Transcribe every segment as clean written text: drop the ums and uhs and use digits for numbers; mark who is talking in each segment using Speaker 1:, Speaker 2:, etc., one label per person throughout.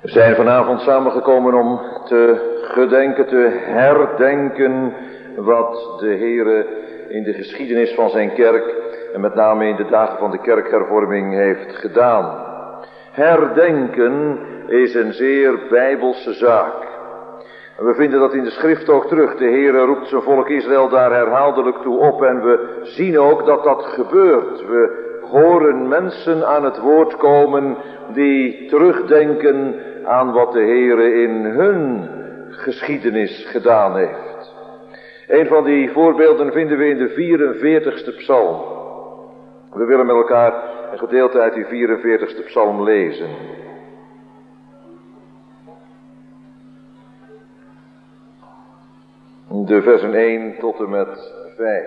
Speaker 1: We zijn vanavond samengekomen om te gedenken, te herdenken wat de Heere in de geschiedenis van zijn kerk en met name in de dagen van de kerkhervorming heeft gedaan. Herdenken is een zeer bijbelse zaak. En we vinden dat in de schrift ook terug. De Heere roept zijn volk Israël daar herhaaldelijk toe op en we zien ook dat dat gebeurt. We horen mensen aan het woord komen die terugdenken aan wat de Heere in hun geschiedenis gedaan heeft. Een van die voorbeelden vinden we in de 44ste psalm. We willen met elkaar een gedeelte uit die 44ste psalm lezen. De versen 1 tot en met 5.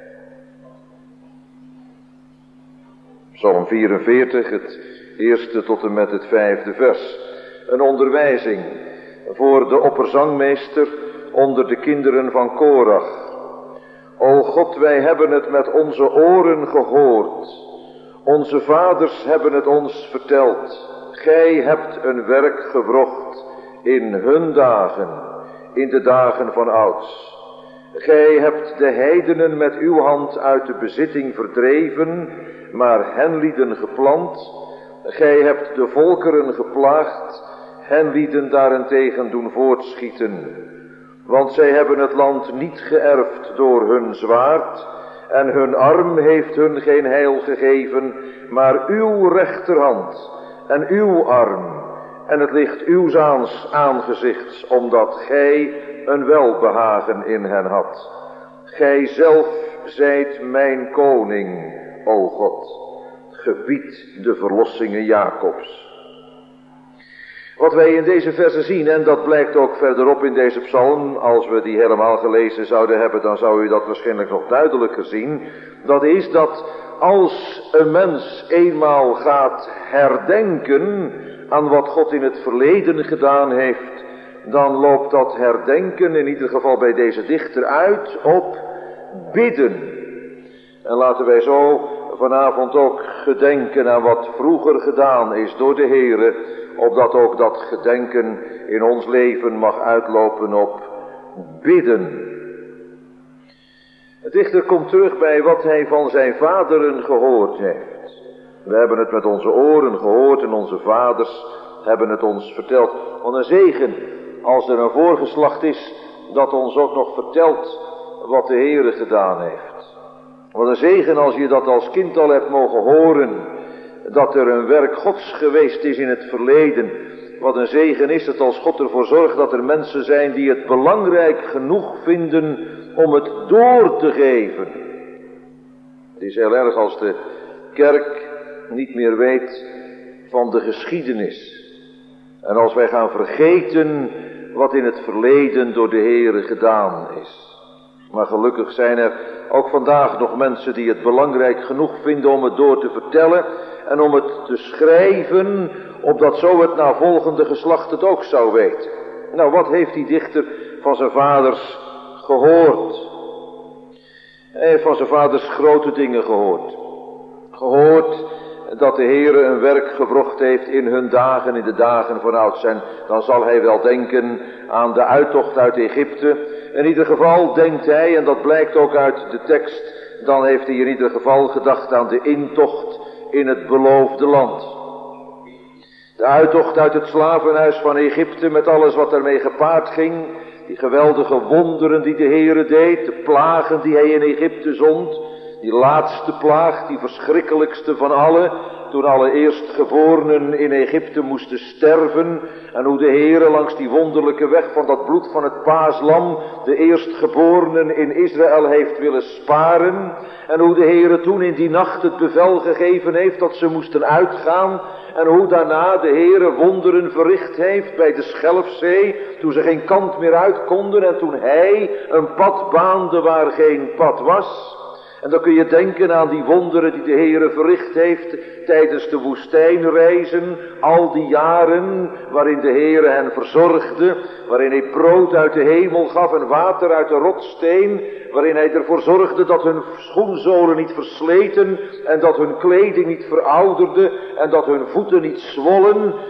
Speaker 1: Psalm 44, het eerste tot en met het 5e vers. Een onderwijzing voor de opperzangmeester onder de kinderen van Korach. O God, wij hebben het met onze oren gehoord. Onze vaders hebben het ons verteld. Gij hebt een werk gewrocht in hun dagen, in de dagen van ouds. Gij hebt de heidenen met uw hand uit de bezitting verdreven, maar henlieden geplant. Gij hebt de volkeren geplaagd, henlieden daarentegen doen voortschieten. Want zij hebben het land niet geërfd door hun zwaard, en hun arm heeft hun geen heil gegeven, maar uw rechterhand en uw arm, en het licht uws aangezichts, omdat gij een welbehagen in hen had. Gij zelf zijt mijn koning, o God, gebied de verlossingen Jacobs. Wat wij in deze versen zien, en dat blijkt ook verderop in deze psalm, als we die helemaal gelezen zouden hebben, dan zou u dat waarschijnlijk nog duidelijker zien. Dat is dat als een mens eenmaal gaat herdenken aan wat God in het verleden gedaan heeft, dan loopt dat herdenken, in ieder geval bij deze dichter, uit op bidden. En laten wij zo vanavond ook gedenken aan wat vroeger gedaan is door de Heere, opdat ook dat gedenken in ons leven mag uitlopen op bidden. De dichter komt terug bij wat hij van zijn vaderen gehoord heeft. We hebben het met onze oren gehoord en onze vaders hebben het ons verteld. Wat een zegen als er een voorgeslacht is dat ons ook nog vertelt wat de Heere gedaan heeft. Wat een zegen als je dat als kind al hebt mogen horen, dat er een werk Gods geweest is in het verleden. Wat een zegen is het als God ervoor zorgt dat er mensen zijn die het belangrijk genoeg vinden om het door te geven. Het is heel erg als de kerk niet meer weet van de geschiedenis. En als wij gaan vergeten wat in het verleden door de Heere gedaan is. Maar gelukkig zijn er ook vandaag nog mensen die het belangrijk genoeg vinden om het door te vertellen en om het te schrijven, opdat zo het navolgende geslacht het ook zou weten. Nou, wat heeft die dichter van zijn vaders gehoord? Hij heeft van zijn vaders grote dingen gehoord. Gehoord dat de Heere een werk gewrocht heeft in hun dagen, in de dagen van ouds. En dan zal hij wel denken aan de uittocht uit Egypte. In ieder geval denkt hij, en dat blijkt ook uit de tekst, dan heeft hij in ieder geval gedacht aan de intocht in het beloofde land. De uittocht uit het slavenhuis van Egypte met alles wat daarmee gepaard ging. Die geweldige wonderen die de Heere deed, de plagen die hij in Egypte zond. Die laatste plaag, die verschrikkelijkste van alle, toen alle eerstgeborenen in Egypte moesten sterven. En hoe de Heere langs die wonderlijke weg van dat bloed van het paaslam de eerstgeborenen in Israël heeft willen sparen. En hoe de Heere toen in die nacht het bevel gegeven heeft dat ze moesten uitgaan. En hoe daarna de Heere wonderen verricht heeft bij de Schelfzee, toen ze geen kant meer uit konden en toen hij een pad baande waar geen pad was. En dan kun je denken aan die wonderen die de Heere verricht heeft tijdens de woestijnreizen, al die jaren waarin de Heere hen verzorgde, waarin hij brood uit de hemel gaf en water uit de rotssteen, waarin hij ervoor zorgde dat hun schoenzolen niet versleten en dat hun kleding niet verouderde en dat hun voeten niet zwollen.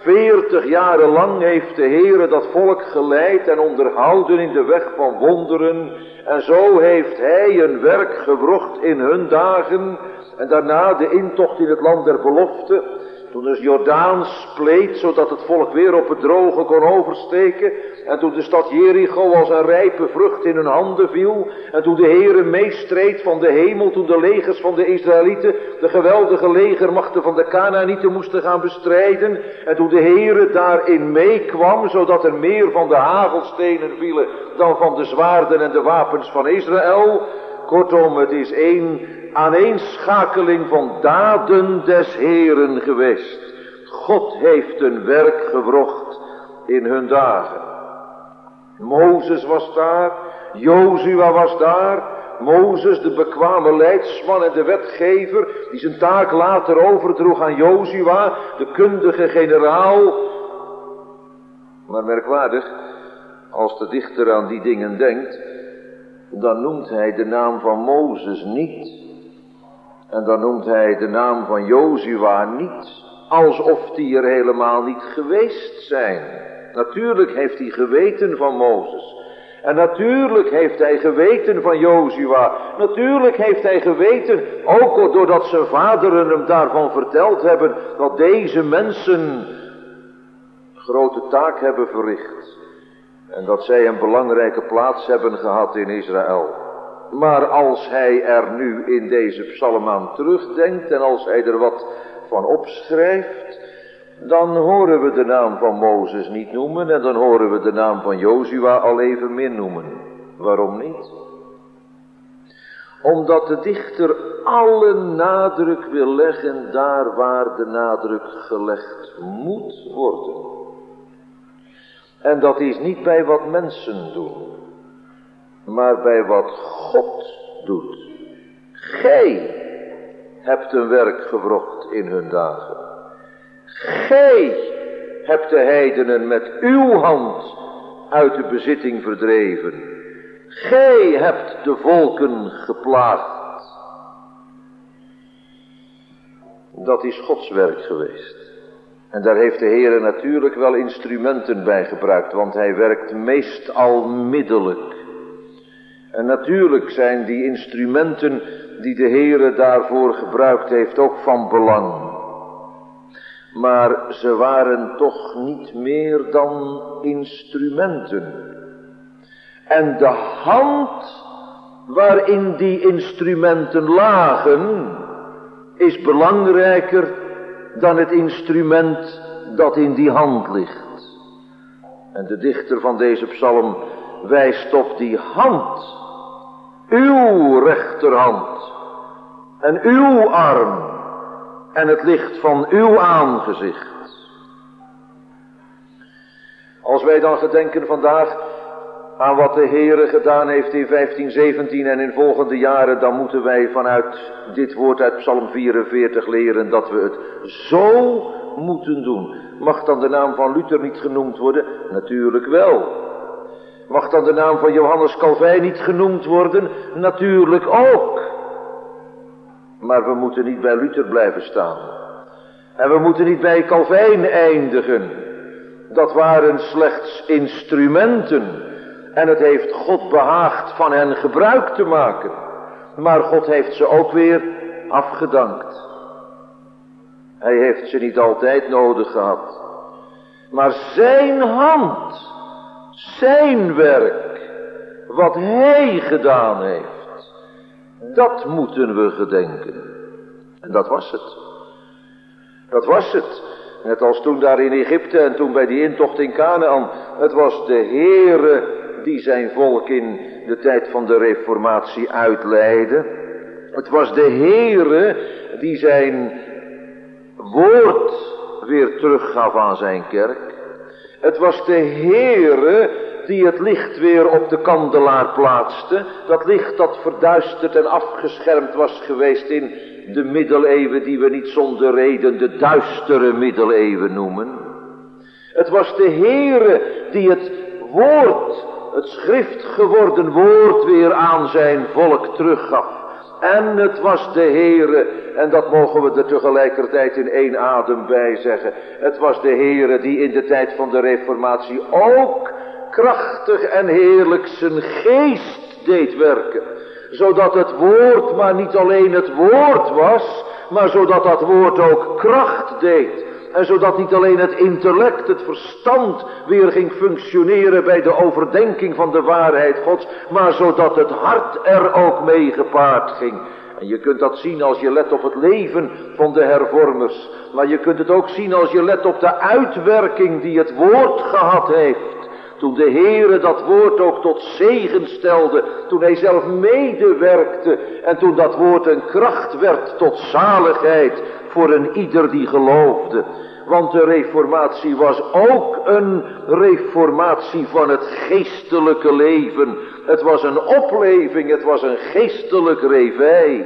Speaker 1: 40 jaren lang heeft de Heere dat volk geleid en onderhouden in de weg van wonderen. En zo heeft hij een werk gewrocht in hun dagen. En daarna de intocht in het land der belofte. Toen de Jordaan spleet, zodat het volk weer op het droge kon oversteken. En toen de stad Jericho als een rijpe vrucht in hun handen viel. En toen de Heere meestreed van de hemel, toen de legers van de Israëlieten de geweldige legermachten van de Kanaanieten moesten gaan bestrijden. En toen de Heere daarin meekwam, zodat er meer van de hagelstenen vielen dan van de zwaarden en de wapens van Israël. Kortom, het is één aaneenschakeling van daden des Heeren geweest. God heeft een werk gewrocht in hun dagen. Mozes was daar, Jozua was daar. Mozes, de bekwame leidsman en de wetgever, die zijn taak later overdroeg aan Jozua, de kundige generaal. Maar merkwaardig, als de dichter aan die dingen denkt, dan noemt hij de naam van Mozes niet. En dan noemt hij de naam van Jozua niet. Alsof die er helemaal niet geweest zijn. Natuurlijk heeft hij geweten van Mozes. En natuurlijk heeft hij geweten van Jozua. Natuurlijk heeft hij geweten, ook doordat zijn vaderen hem daarvan verteld hebben, dat deze mensen een grote taak hebben verricht. En dat zij een belangrijke plaats hebben gehad in Israël. Maar als hij er nu in deze psalm aan terugdenkt en als hij er wat van opschrijft, dan horen we de naam van Mozes niet noemen en dan horen we de naam van Jozua al evenmin noemen. Waarom niet? Omdat de dichter alle nadruk wil leggen daar waar de nadruk gelegd moet worden. En dat is niet bij wat mensen doen, maar bij wat God doet. Gij hebt een werk gewrocht in hun dagen. Gij hebt de heidenen met uw hand uit de bezitting verdreven. Gij hebt de volken geplaagd. Dat is Gods werk geweest. En daar heeft de Heere natuurlijk wel instrumenten bij gebruikt, want hij werkt meestal middelijk. En natuurlijk zijn die instrumenten die de Heere daarvoor gebruikt heeft ook van belang. Maar ze waren toch niet meer dan instrumenten. En de hand waarin die instrumenten lagen is belangrijker dan het instrument dat in die hand ligt. En de dichter van deze psalm wijst op die hand, uw rechterhand en uw arm en het licht van uw aangezicht. Als wij dan gedenken vandaag aan wat de Heere gedaan heeft in 1517 en in volgende jaren, dan moeten wij vanuit dit woord uit Psalm 44 leren dat we het zo moeten doen. Mag dan de naam van Luther niet genoemd worden? Natuurlijk wel. Mag dan de naam van Johannes Calvijn niet genoemd worden? Natuurlijk ook. Maar we moeten niet bij Luther blijven staan. En we moeten niet bij Calvijn eindigen. Dat waren slechts instrumenten. En het heeft God behaagd van hen gebruik te maken. Maar God heeft ze ook weer afgedankt. Hij heeft ze niet altijd nodig gehad. Maar zijn hand, zijn werk, wat hij gedaan heeft, dat moeten we gedenken. En dat was het. Dat was het. Net als toen daar in Egypte en toen bij die intocht in Kanaan. Het was de Heere die zijn volk in de tijd van de Reformatie uitleidde. Het was de Heere die zijn woord weer teruggaf aan zijn kerk. Het was de Heere die het licht weer op de kandelaar plaatste. Dat licht dat verduisterd en afgeschermd was geweest in de middeleeuwen die we niet zonder reden de duistere middeleeuwen noemen. Het was de Heere die het woord, het schrift geworden woord weer aan zijn volk teruggaf. En het was de Heere, en dat mogen we er tegelijkertijd in één adem bij zeggen. Het was de Heere die in de tijd van de Reformatie ook krachtig en heerlijk zijn geest deed werken. Zodat het woord maar niet alleen het woord was, maar zodat dat woord ook kracht deed. En zodat niet alleen het intellect, het verstand weer ging functioneren bij de overdenking van de waarheid Gods, maar zodat het hart er ook mee gepaard ging. En je kunt dat zien als je let op het leven van de hervormers. Maar je kunt het ook zien als je let op de uitwerking die het woord gehad heeft. Toen de Heere dat woord ook tot zegen stelde, toen hij zelf medewerkte en toen dat woord een kracht werd tot zaligheid voor een ieder die geloofde. Want de reformatie was ook een reformatie van het geestelijke leven. Het was een opleving, het was een geestelijk réveil.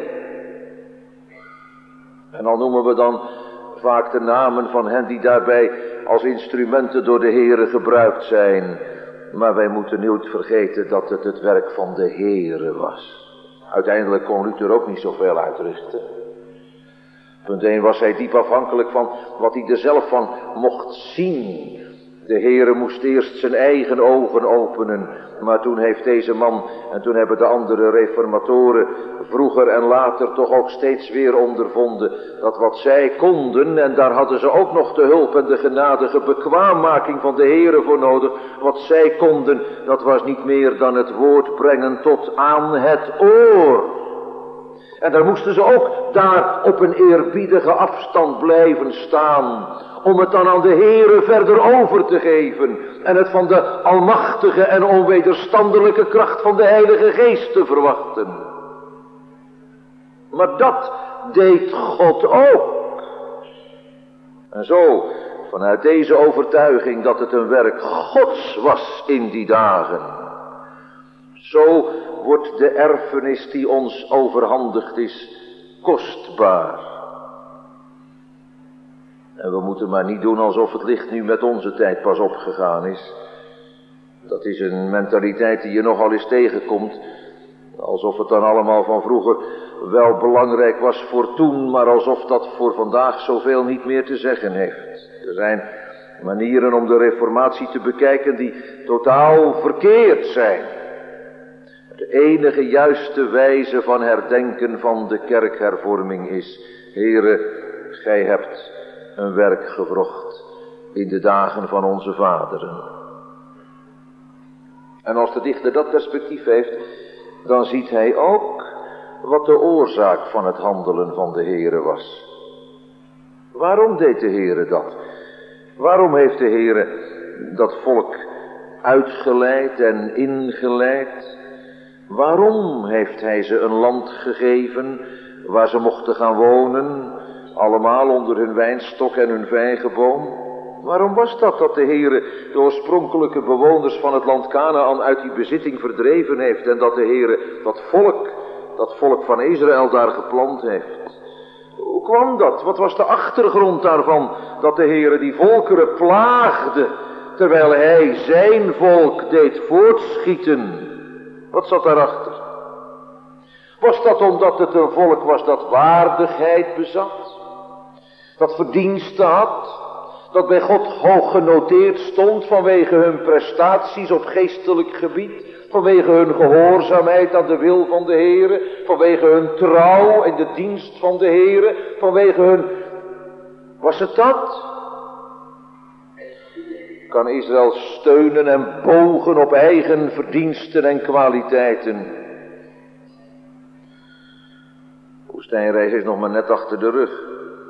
Speaker 1: En al noemen we dan vaak de namen van hen die daarbij als instrumenten door de Heere gebruikt zijn. Maar wij moeten nooit vergeten dat het het werk van de Heere was. Uiteindelijk kon Luther ook niet zoveel uitrichten. Punt 1 was hij diep afhankelijk van wat hij er zelf van mocht zien. De Heere moest eerst zijn eigen ogen openen. Maar toen heeft deze man, en toen hebben de andere reformatoren vroeger en later toch ook steeds weer ondervonden, dat wat zij konden, en daar hadden ze ook nog de hulp en de genadige bekwaammaking van de Heere voor nodig, wat zij konden, dat was niet meer dan het woord brengen tot aan het oor. En daar moesten ze ook daar op een eerbiedige afstand blijven staan, om het dan aan de Heere verder over te geven en het van de almachtige en onwederstandelijke kracht van de Heilige Geest te verwachten. Maar dat deed God ook. En zo, vanuit deze overtuiging dat het een werk Gods was in die dagen, zo wordt de erfenis die ons overhandigd is kostbaar. En we moeten maar niet doen alsof het licht nu met onze tijd pas opgegaan is. Dat is een mentaliteit die je nogal eens tegenkomt. Alsof het dan allemaal van vroeger wel belangrijk was voor toen, maar alsof dat voor vandaag zoveel niet meer te zeggen heeft. Er zijn manieren om de reformatie te bekijken die totaal verkeerd zijn. De enige juiste wijze van herdenken van de kerkhervorming is: Heere, gij hebt een werk gewrocht in de dagen van onze vaderen. En als de dichter dat perspectief heeft, dan ziet hij ook wat de oorzaak van het handelen van de Heere was. Waarom deed de Heere dat? Waarom heeft de Heere dat volk uitgeleid en ingeleid? Waarom heeft hij ze een land gegeven waar ze mochten gaan wonen, allemaal onder hun wijnstok en hun vijgenboom? Waarom was dat de Heere de oorspronkelijke bewoners van het land Kanaän uit die bezitting verdreven heeft en dat de Heere dat volk van Israël daar geplant heeft? Hoe kwam dat? Wat was de achtergrond daarvan dat de Heere die volkeren plaagde terwijl hij zijn volk deed voortschieten? Wat zat daarachter? Was dat omdat het een volk was dat waardigheid bezat? Dat verdiensten had? Dat bij God hoog genoteerd stond vanwege hun prestaties op geestelijk gebied? Vanwege hun gehoorzaamheid aan de wil van de Heere? Vanwege hun trouw in de dienst van de Heere? Vanwege hun... Was het dat? Kan Israël steunen en bogen op eigen verdiensten en kwaliteiten? De woestijnreis is nog maar net achter de rug.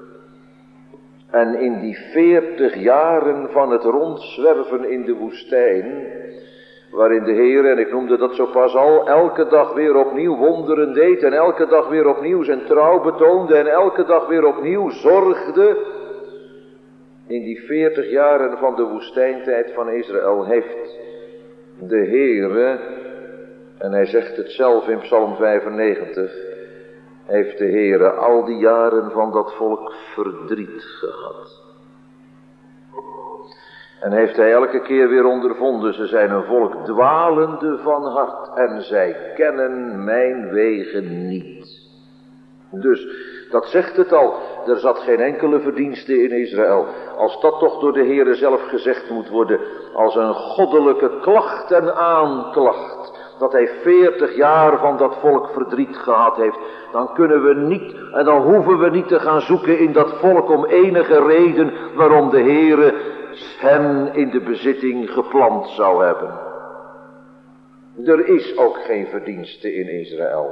Speaker 1: En in die 40 jaren van het rondzwerven in de woestijn, waarin de Heer, en ik noemde dat zo pas al, elke dag weer opnieuw wonderen deed en elke dag weer opnieuw zijn trouw betoonde en elke dag weer opnieuw zorgde. In die 40 jaren van de woestijntijd van Israël heeft de Heere, en hij zegt het zelf in Psalm 95, heeft de Heere al die jaren van dat volk verdriet gehad. En heeft hij elke keer weer ondervonden, ze zijn een volk dwalende van hart en zij kennen mijn wegen niet. Dus, dat zegt het al, er zat geen enkele verdienste in Israël. Als dat toch door de Heere zelf gezegd moet worden, als een goddelijke klacht en aanklacht, dat hij 40 jaar van dat volk verdriet gehad heeft, dan kunnen we niet en dan hoeven we niet te gaan zoeken in dat volk om enige reden waarom de Heere hen in de bezitting geplant zou hebben. Er is ook geen verdienste in Israël.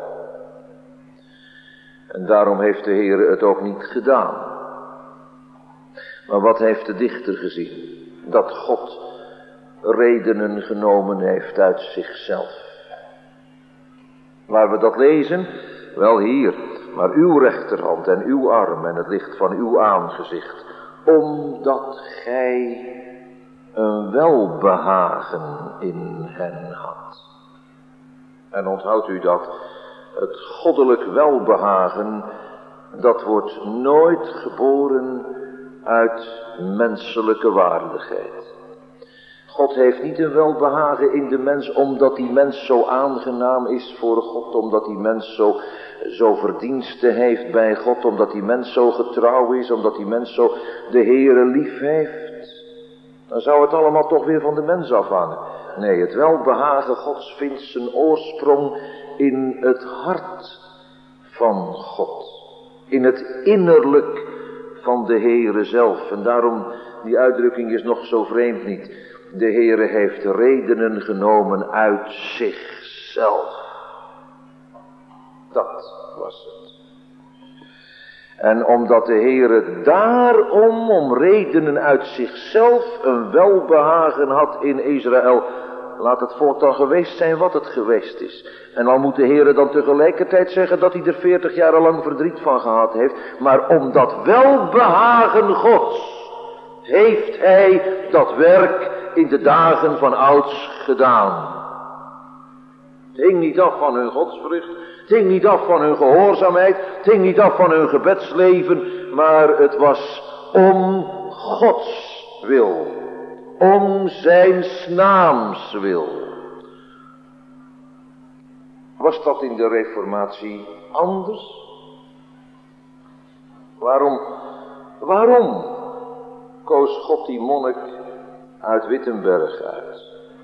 Speaker 1: En daarom heeft de Heere het ook niet gedaan. Maar wat heeft de dichter gezien? Dat God redenen genomen heeft uit zichzelf. Waar we dat lezen? Wel hier, maar uw rechterhand en uw arm en het licht van uw aangezicht. Omdat gij een welbehagen in hen had. En onthoudt u dat? Het goddelijk welbehagen, dat wordt nooit geboren uit menselijke waardigheid. God heeft niet een welbehagen in de mens omdat die mens zo aangenaam is voor God, omdat die mens zo verdiensten heeft bij God, omdat die mens zo getrouw is, omdat die mens zo de Heere lief heeft. Dan zou het allemaal toch weer van de mens afhangen. Nee, het welbehagen Gods vindt zijn oorsprong in het hart van God. In het innerlijk van de Heere zelf. En daarom, die uitdrukking is nog zo vreemd niet. De Heere heeft redenen genomen uit zichzelf. Dat was het. En omdat de Heere daarom, om redenen uit zichzelf, een welbehagen had in Israël, laat het volk dan geweest zijn wat het geweest is. En dan moet de Heere dan tegelijkertijd zeggen dat hij er 40 jaar lang verdriet van gehad heeft. Maar om dat welbehagen Gods heeft hij dat werk in de dagen van ouds gedaan. Het hing niet af van hun godsvrucht, het hing niet af van hun gehoorzaamheid, het hing niet af van hun gebedsleven, maar het was om Gods wil, om zijns naams wil. Was dat in de Reformatie anders? Waarom koos God die monnik uit Wittenberg uit?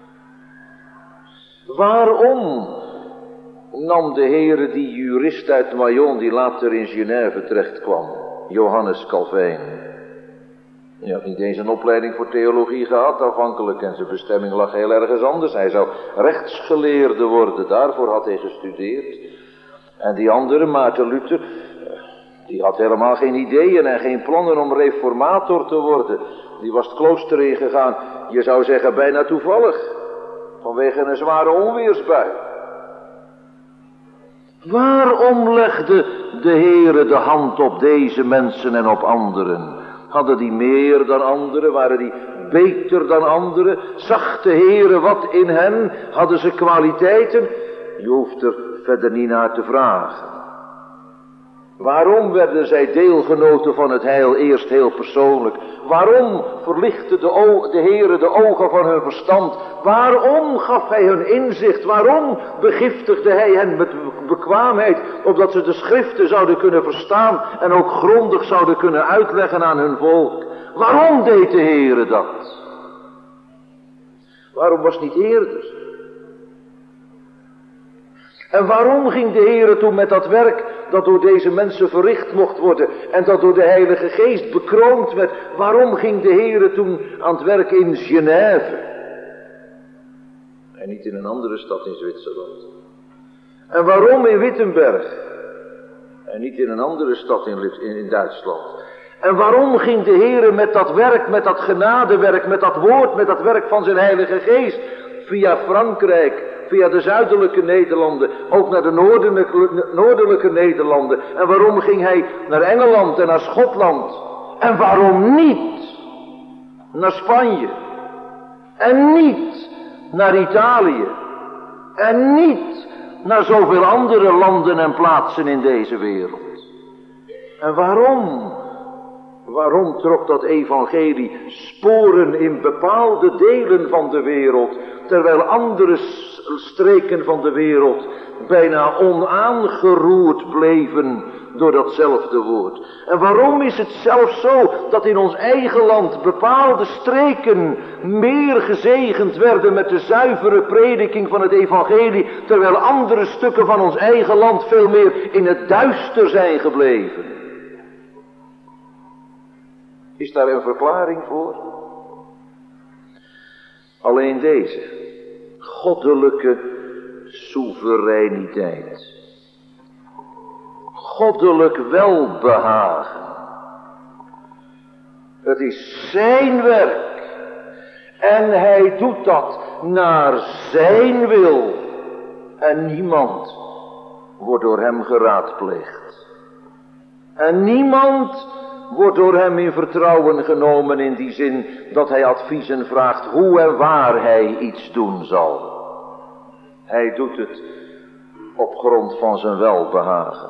Speaker 1: Waarom nam de Heere die jurist uit Mayence die later in Genève terecht kwam, Johannes Calvijn? Hij had niet eens een opleiding voor theologie gehad aanvankelijk en zijn bestemming lag heel ergens anders. Hij zou rechtsgeleerde worden, daarvoor had hij gestudeerd. En die andere, Maarten Luther, die had helemaal geen ideeën en geen plannen om reformator te worden. Die was het klooster ingegaan, je zou zeggen bijna toevallig, vanwege een zware onweersbui. Waarom legde de Heere de hand op deze mensen en op anderen? Hadden die meer dan anderen? Waren die beter dan anderen? Zag de Heere wat in hen? Hadden ze kwaliteiten? Je hoeft er verder niet naar te vragen. Waarom werden zij deelgenoten van het heil eerst heel persoonlijk? Waarom verlichtte de Heere de ogen van hun verstand? Waarom gaf hij hun inzicht? Waarom begiftigde hij hen met bekwaamheid, opdat ze de schriften zouden kunnen verstaan en ook grondig zouden kunnen uitleggen aan hun volk? Waarom deed de Heere dat? Waarom was het niet eerder? En waarom ging de Heere toen met dat werk dat door deze mensen verricht mocht worden en dat door de Heilige Geest bekroond werd, waarom ging de Heere toen aan het werk in Genève? En niet in een andere stad in Zwitserland. En waarom in Wittenberg? En niet in een andere stad in Duitsland. En waarom ging de Heere met dat werk, met dat genadewerk, met dat woord, met dat werk van zijn Heilige Geest, via Frankrijk, via de zuidelijke Nederlanden, ook naar de noordelijke Nederlanden. En waarom ging hij naar Engeland en naar Schotland? En waarom niet naar Spanje? En niet naar Italië? En niet naar zoveel andere landen en plaatsen in deze wereld? En waarom? Waarom trok dat evangelie sporen in bepaalde delen van de wereld, terwijl andere streken van de wereld bijna onaangeroerd bleven door datzelfde woord? En waarom is het zelfs zo dat in ons eigen land bepaalde streken meer gezegend werden met de zuivere prediking van het evangelie, terwijl andere stukken van ons eigen land veel meer in het duister zijn gebleven? Is daar een verklaring voor? Alleen deze: goddelijke soevereiniteit. Goddelijk welbehagen. Het is zijn werk. En hij doet dat naar zijn wil. En niemand wordt door hem geraadpleegd. En niemand wordt door hem in vertrouwen genomen in die zin dat hij adviezen vraagt hoe en waar hij iets doen zal. Hij doet het op grond van zijn welbehagen.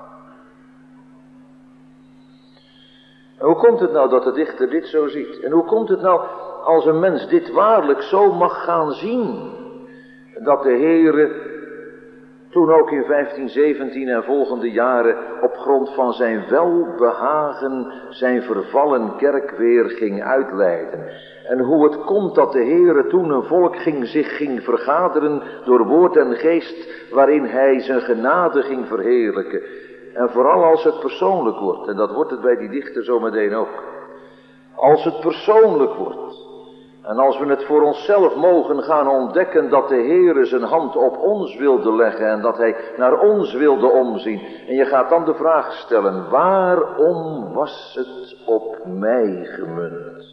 Speaker 1: En hoe komt het nou dat de dichter dit zo ziet? En hoe komt het nou als een mens dit waarlijk zo mag gaan zien? Dat de Heere toen ook in 1517 en volgende jaren op grond van zijn welbehagen zijn vervallen kerk weer ging uitleiden. En hoe het komt dat de Heere toen een volk zich ging vergaderen door woord en geest, waarin hij zijn genade ging verheerlijken. En vooral als het persoonlijk wordt, en dat wordt het bij die dichter zo meteen ook. Als het persoonlijk wordt. En als we het voor onszelf mogen gaan ontdekken dat de Heere zijn hand op ons wilde leggen en dat hij naar ons wilde omzien. En je gaat dan de vraag stellen: waarom was het op mij gemunt?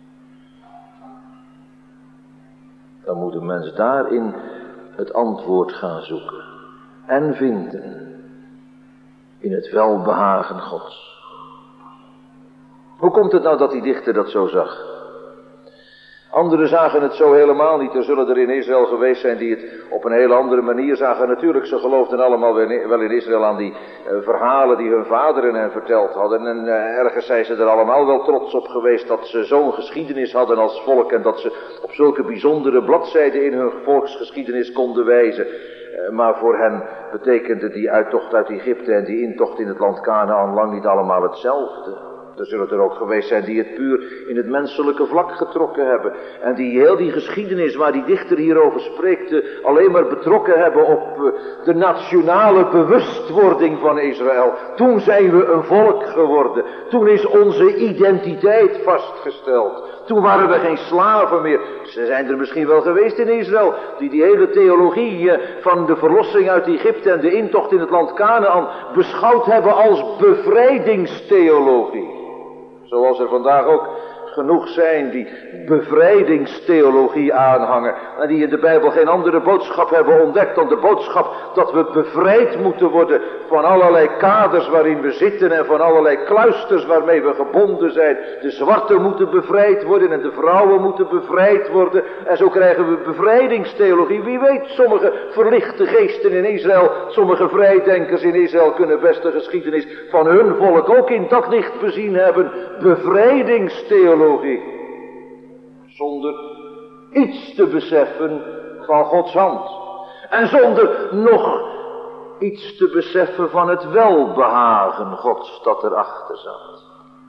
Speaker 1: Dan moet de mens daarin het antwoord gaan zoeken en vinden in het welbehagen Gods. Hoe komt het nou dat die dichter dat zo zag? Anderen zagen het zo helemaal niet. Er zullen er in Israël geweest zijn die het op een hele andere manier zagen. Natuurlijk, ze geloofden allemaal wel in Israël aan die verhalen die hun vaderen hen verteld hadden. En ergens zijn ze er allemaal wel trots op geweest dat ze zo'n geschiedenis hadden als volk. En dat ze op zulke bijzondere bladzijden in hun volksgeschiedenis konden wijzen. Maar voor hen betekende die uittocht uit Egypte en die intocht in het land Kanaan lang niet allemaal hetzelfde. Er zullen er ook geweest zijn die het puur in het menselijke vlak getrokken hebben. En die heel die geschiedenis waar die dichter hierover spreekt, alleen maar betrokken hebben op de nationale bewustwording van Israël. Toen zijn we een volk geworden. Toen is onze identiteit vastgesteld. Toen waren we geen slaven meer. Ze zijn er misschien wel geweest in Israël, die hele theologie van de verlossing uit Egypte en de intocht in het land Kanaan beschouwd hebben als bevrijdingstheologie. Zoals er vandaag ook genoeg zijn die bevrijdingstheologie aanhangen. En die in de Bijbel geen andere boodschap hebben ontdekt dan de boodschap dat we bevrijd moeten worden van allerlei kaders waarin we zitten en van allerlei kluisters waarmee we gebonden zijn. De zwarten moeten bevrijd worden en de vrouwen moeten bevrijd worden. En zo krijgen we bevrijdingstheologie. Wie weet, sommige verlichte geesten in Israël, sommige vrijdenkers in Israël kunnen best de geschiedenis van hun volk ook in dat licht bezien hebben. Bevrijdingstheologie. Zonder iets te beseffen van Gods hand. En zonder nog iets te beseffen van het welbehagen Gods dat erachter zat.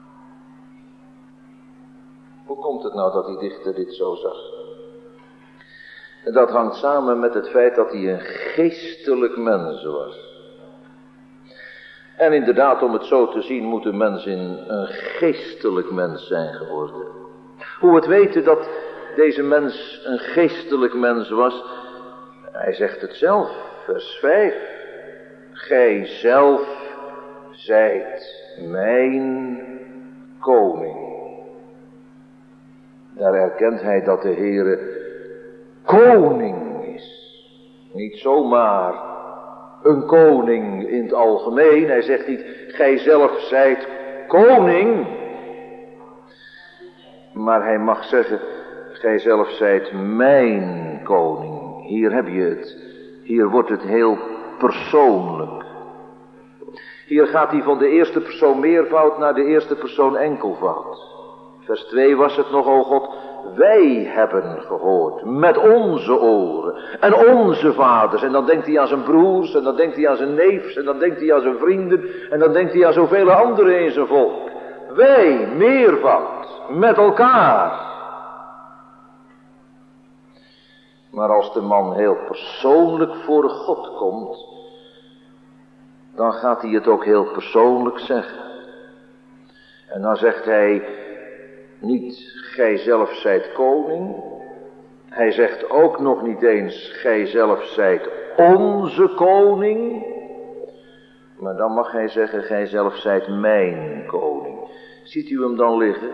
Speaker 1: Hoe komt het nou dat die dichter dit zo zag? En dat hangt samen met het feit dat hij een geestelijk mens was. En inderdaad, om het zo te zien, moet een mens een geestelijk mens zijn geworden. Hoe we het weten dat deze mens een geestelijk mens was, hij zegt het zelf, vers 5. Gij zelf zijt mijn koning. Daar erkent hij dat de Heere koning is. Niet zomaar een koning in het algemeen. Hij zegt niet, gij zelf zijt koning. Maar hij mag zeggen, gij zelf zijt mijn koning. Hier heb je het. Hier wordt het heel persoonlijk. Hier gaat hij van de eerste persoon meervoud naar de eerste persoon enkelvoud. Vers 2 was het nog, o God, wij hebben gehoord met onze oren en onze vaders. En dan denkt hij aan zijn broers en dan denkt hij aan zijn neefs en dan denkt hij aan zijn vrienden en dan denkt hij aan zoveel anderen in zijn volk. Wij, meervoud, met elkaar. Maar als de man heel persoonlijk voor God komt, dan gaat hij het ook heel persoonlijk zeggen. En dan zegt hij niet, gij zelf zijt koning. Hij zegt ook nog niet eens, gij zelf zijt onze koning. Maar dan mag hij zeggen, gij zelf zijt mijn koning. Ziet u hem dan liggen?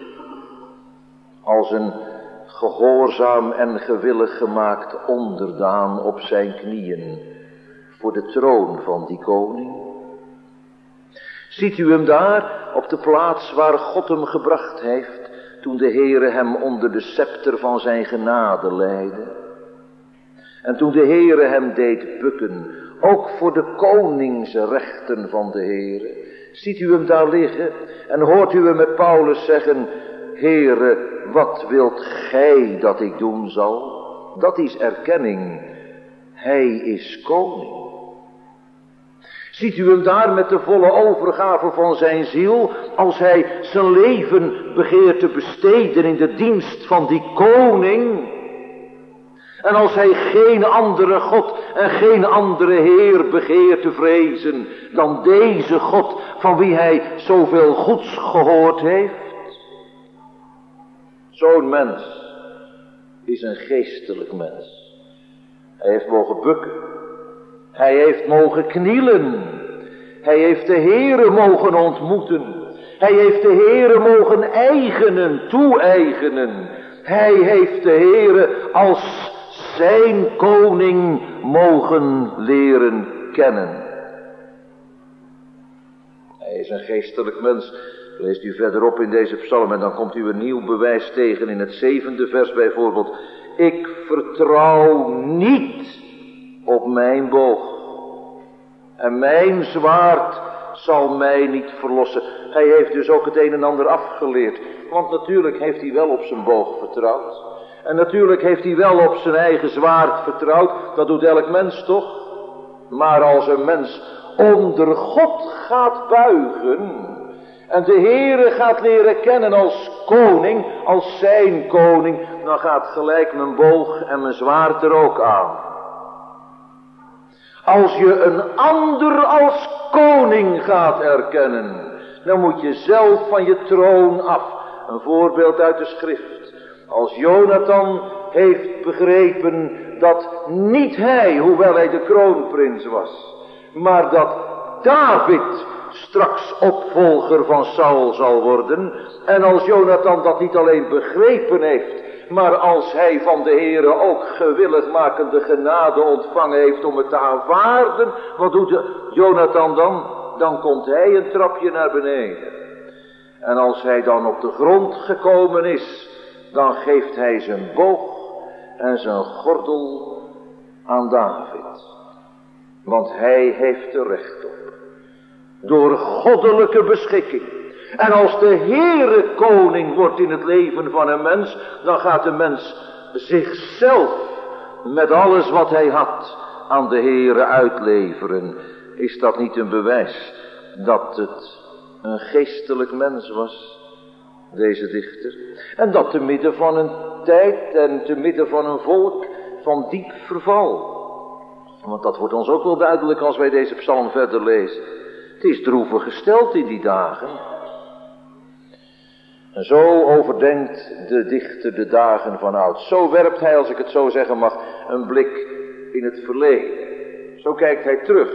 Speaker 1: Als een gehoorzaam en gewillig gemaakt onderdaan op zijn knieën voor de troon van die koning. Ziet u hem daar op de plaats waar God hem gebracht heeft, toen de Heere hem onder de scepter van zijn genade leidde. En toen de Heere hem deed bukken, ook voor de koningsrechten van de Heere. Ziet u hem daar liggen en hoort u hem met Paulus zeggen, Heere, wat wilt gij dat ik doen zal? Dat is erkenning. Hij is koning. Ziet u hem daar met de volle overgave van zijn ziel, als hij zijn leven begeert te besteden in de dienst van die koning? En als hij geen andere God en geen andere Heer begeert te vrezen dan deze God van wie hij zoveel goeds gehoord heeft? Zo'n mens is een geestelijk mens. Hij heeft mogen bukken. Hij heeft mogen knielen. Hij heeft de Heere mogen ontmoeten. Hij heeft de Heere mogen eigenen, toe-eigenen. Hij heeft de Heere als zijn koning mogen leren kennen. Hij is een geestelijk mens. Leest u verderop in deze psalm en dan komt u een nieuw bewijs tegen in het 7e vers bijvoorbeeld. Ik vertrouw niet op mijn boog. En mijn zwaard zal mij niet verlossen. Hij heeft dus ook het een en ander afgeleerd. Want natuurlijk heeft hij wel op zijn boog vertrouwd. En natuurlijk heeft hij wel op zijn eigen zwaard vertrouwd. Dat doet elk mens toch? Maar als een mens onder God gaat buigen en de Heere gaat leren kennen als koning, als zijn koning, dan gaat gelijk mijn boog en mijn zwaard er ook aan. Als je een ander als koning gaat erkennen, dan moet je zelf van je troon af. Een voorbeeld uit de schrift. Als Jonathan heeft begrepen dat niet hij, hoewel hij de kroonprins was, maar dat David straks opvolger van Saul zal worden. En als Jonathan dat niet alleen begrepen heeft, maar als hij van de Heere ook gewilligmakende genade ontvangen heeft om het te aanvaarden, wat doet Jonathan dan? Dan komt hij een trapje naar beneden. En als hij dan op de grond gekomen is, dan geeft hij zijn boog en zijn gordel aan David. Want hij heeft er recht op. Door goddelijke beschikking. En als de Heere koning wordt in het leven van een mens, dan gaat de mens zichzelf met alles wat hij had aan de Heere uitleveren. Is dat niet een bewijs dat het een geestelijk mens was, deze dichter? En dat te midden van een tijd en te midden van een volk van diep verval. Want dat wordt ons ook wel duidelijk als wij deze psalm verder lezen. Het is droevig gesteld in die dagen. En zo overdenkt de dichter de dagen van oud. Zo werpt hij, als ik het zo zeggen mag, een blik in het verleden. Zo kijkt hij terug.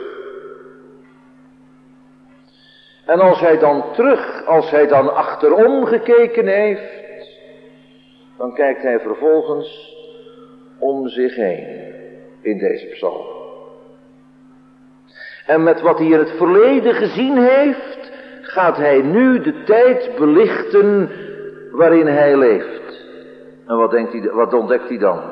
Speaker 1: En als hij dan achterom gekeken heeft, dan kijkt hij vervolgens om zich heen in deze psalm. En met wat hij in het verleden gezien heeft, gaat hij nu de tijd belichten waarin hij leeft. En wat ontdekt hij dan?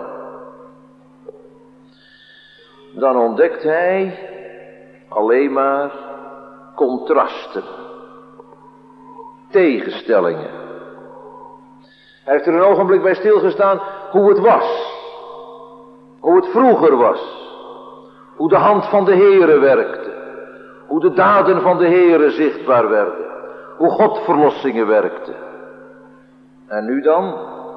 Speaker 1: Dan ontdekt hij alleen maar contrasten, tegenstellingen. Hij heeft er een ogenblik bij stilgestaan hoe het was. Hoe het vroeger was. Hoe de hand van de Heere werkte. Hoe de daden van de Heere zichtbaar werden. Hoe God verlossingen werkte. En nu dan?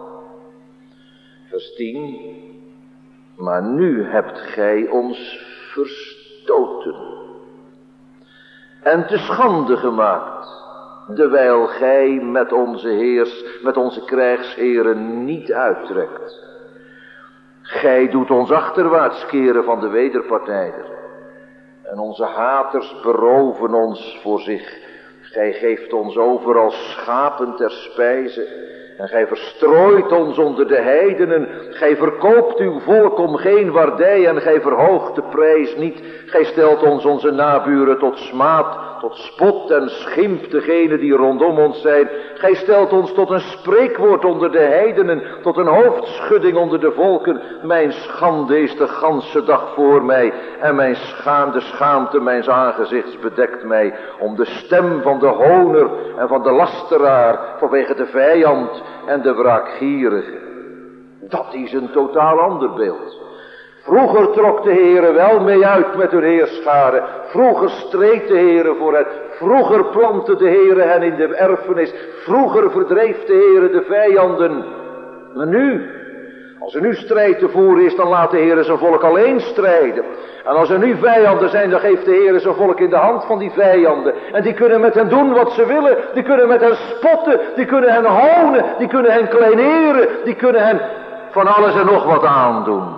Speaker 1: Vers 10. Maar nu hebt gij ons verstoten. En te schande gemaakt. Dewijl gij met onze krijgsheren niet uittrekt. Gij doet ons achterwaarts keren van de wederpartijder. En onze haters beroven ons voor zich. Gij geeft ons over als schapen ter spijze. En gij verstrooit ons onder de heidenen. Gij verkoopt uw volk om geen waardij en gij verhoogt de prijs niet. Gij stelt ons onze naburen tot smaad, tot spot en schimp degenen die rondom ons zijn. Gij stelt ons tot een spreekwoord onder de heidenen, tot een hoofdschudding onder de volken. Mijn schande is de ganse dag voor mij en mijn schaamte mijns aangezichts bedekt mij. Om de stem van de honer en van de lasteraar, vanwege de vijand en de wraakgierige. Dat is een totaal ander beeld. Vroeger trok de Heere wel mee uit met hun heerscharen. Vroeger streed de Heere voor hen. Vroeger plantte de Heere hen in de erfenis. Vroeger verdreef de Heere de vijanden. Maar nu, als er nu strijd te voeren is, dan laat de Heere zijn volk alleen strijden. En als er nu vijanden zijn, dan geeft de Heere zijn volk in de hand van die vijanden. En die kunnen met hen doen wat ze willen. Die kunnen met hen spotten. Die kunnen hen honen. Die kunnen hen kleineren. Die kunnen hen van alles en nog wat aandoen.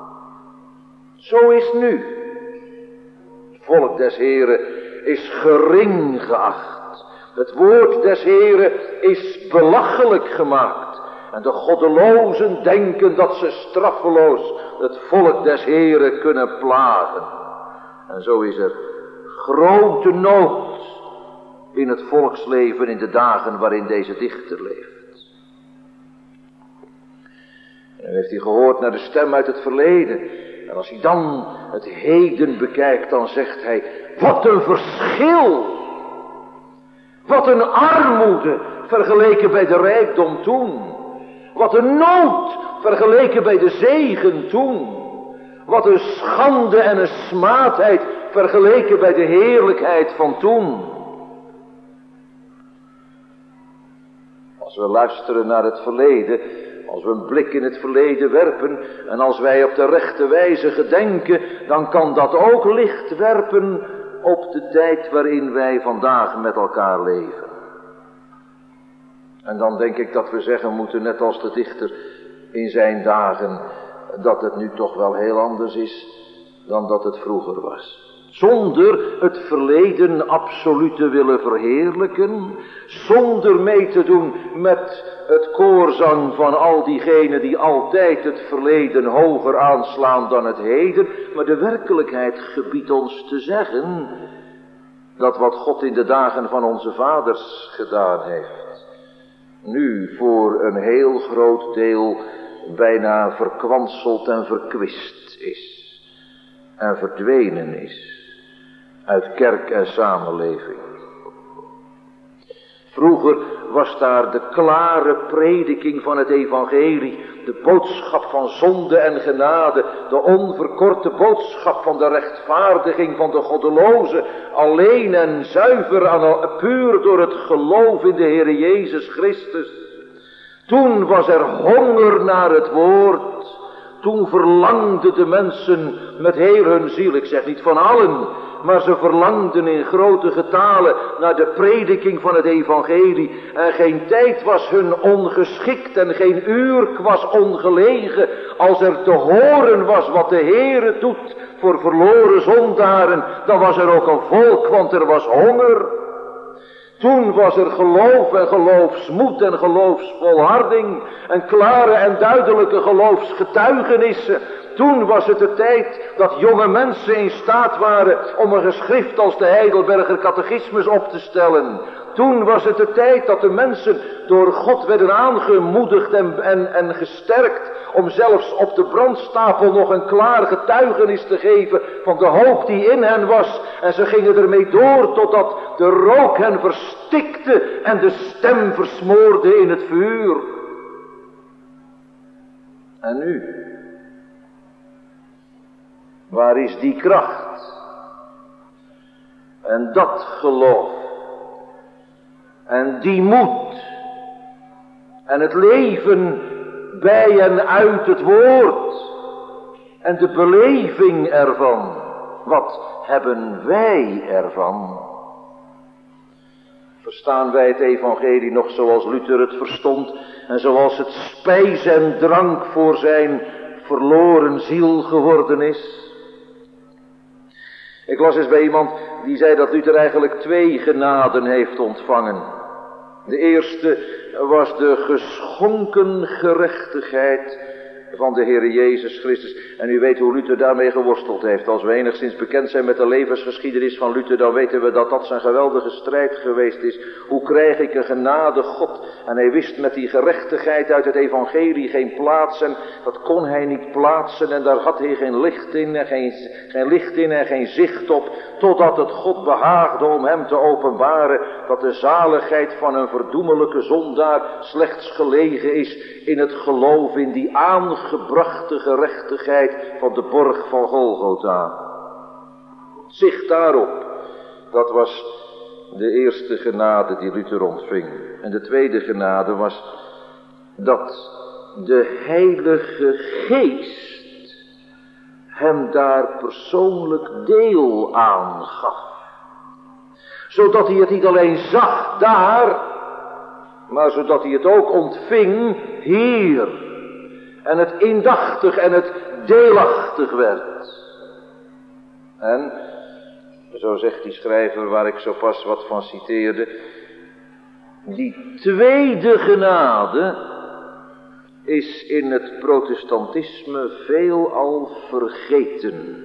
Speaker 1: Zo is nu. Het volk des Heren is gering geacht. Het woord des Heren is belachelijk gemaakt. En de goddelozen denken dat ze straffeloos het volk des Heren kunnen plagen. En zo is er grote nood in het volksleven in de dagen waarin deze dichter leeft. En dan heeft hij gehoord naar de stem uit het verleden. En als hij dan het heden bekijkt, dan zegt hij, wat een verschil. Wat een armoede vergeleken bij de rijkdom toen. Wat een nood vergeleken bij de zegen toen. Wat een schande en een smaadheid vergeleken bij de heerlijkheid van toen. Als we luisteren naar het verleden, als we een blik in het verleden werpen en als wij op de rechte wijze gedenken, dan kan dat ook licht werpen op de tijd waarin wij vandaag met elkaar leven. En dan denk ik dat we zeggen moeten, net als de dichter in zijn dagen, dat het nu toch wel heel anders is dan dat het vroeger was. Zonder het verleden absoluut te willen verheerlijken, zonder mee te doen met het koorzang van al diegenen die altijd het verleden hoger aanslaan dan het heden. Maar de werkelijkheid gebiedt ons te zeggen dat wat God in de dagen van onze vaders gedaan heeft, nu voor een heel groot deel bijna verkwanseld en verkwist is en verdwenen is uit kerk en samenleving. Vroeger was daar de klare prediking van het evangelie, de boodschap van zonde en genade, de onverkorte boodschap van de rechtvaardiging van de goddelozen, alleen en zuiver, puur door het geloof in de Heer Jezus Christus. Toen was er honger naar het woord. Toen verlangden de mensen met heel hun ziel, ik zeg niet van allen, maar ze verlangden in grote getalen naar de prediking van het evangelie. En geen tijd was hun ongeschikt en geen uur was ongelegen, als er te horen was wat de Heere doet voor verloren zondaren, dan was er ook een volk, want er was honger. Toen was er geloof en geloofsmoed en geloofsvolharding en klare en duidelijke geloofsgetuigenissen. Toen was het de tijd dat jonge mensen in staat waren om een geschrift als de Heidelberger Catechismus op te stellen. Toen was het de tijd dat de mensen door God werden aangemoedigd en gesterkt om zelfs op de brandstapel nog een klaar getuigenis te geven van de hoop die in hen was. En ze gingen ermee door totdat de rook hen verstikte en de stem versmoorde in het vuur. En nu? Waar is die kracht? En dat geloof? En die moed? En het leven bij en uit het woord? En de beleving ervan? Wat hebben wij ervan? Verstaan wij het evangelie nog zoals Luther het verstond en zoals het spijs en drank voor zijn verloren ziel geworden is? Ik las eens bij iemand die zei dat Luther eigenlijk 2 genaden heeft ontvangen. De eerste was de geschonken gerechtigheid van de Heere Jezus Christus. En u weet hoe Luther daarmee geworsteld heeft. Als we enigszins bekend zijn met de levensgeschiedenis van Luther, dan weten we dat dat zijn geweldige strijd geweest is. Hoe krijg ik een genade God? En hij wist met die gerechtigheid uit het evangelie geen plaats. En dat kon hij niet plaatsen. En daar had hij geen licht in en geen zicht op. Totdat het God behaagde om hem te openbaren dat de zaligheid van een verdoemelijke zondaar slechts gelegen is in het geloof in die aangebrachte gerechtigheid van de borg van Golgotha. Zicht daarop, dat was de eerste genade die Luther ontving. En de tweede genade was dat de Heilige Geest hem daar persoonlijk deel aan gaf. Zodat hij het niet alleen zag daar, maar zodat hij het ook ontving hier. En het indachtig en het deelachtig werd. En, zo zegt die schrijver waar ik zo pas wat van citeerde, die tweede genade is in het protestantisme veelal vergeten.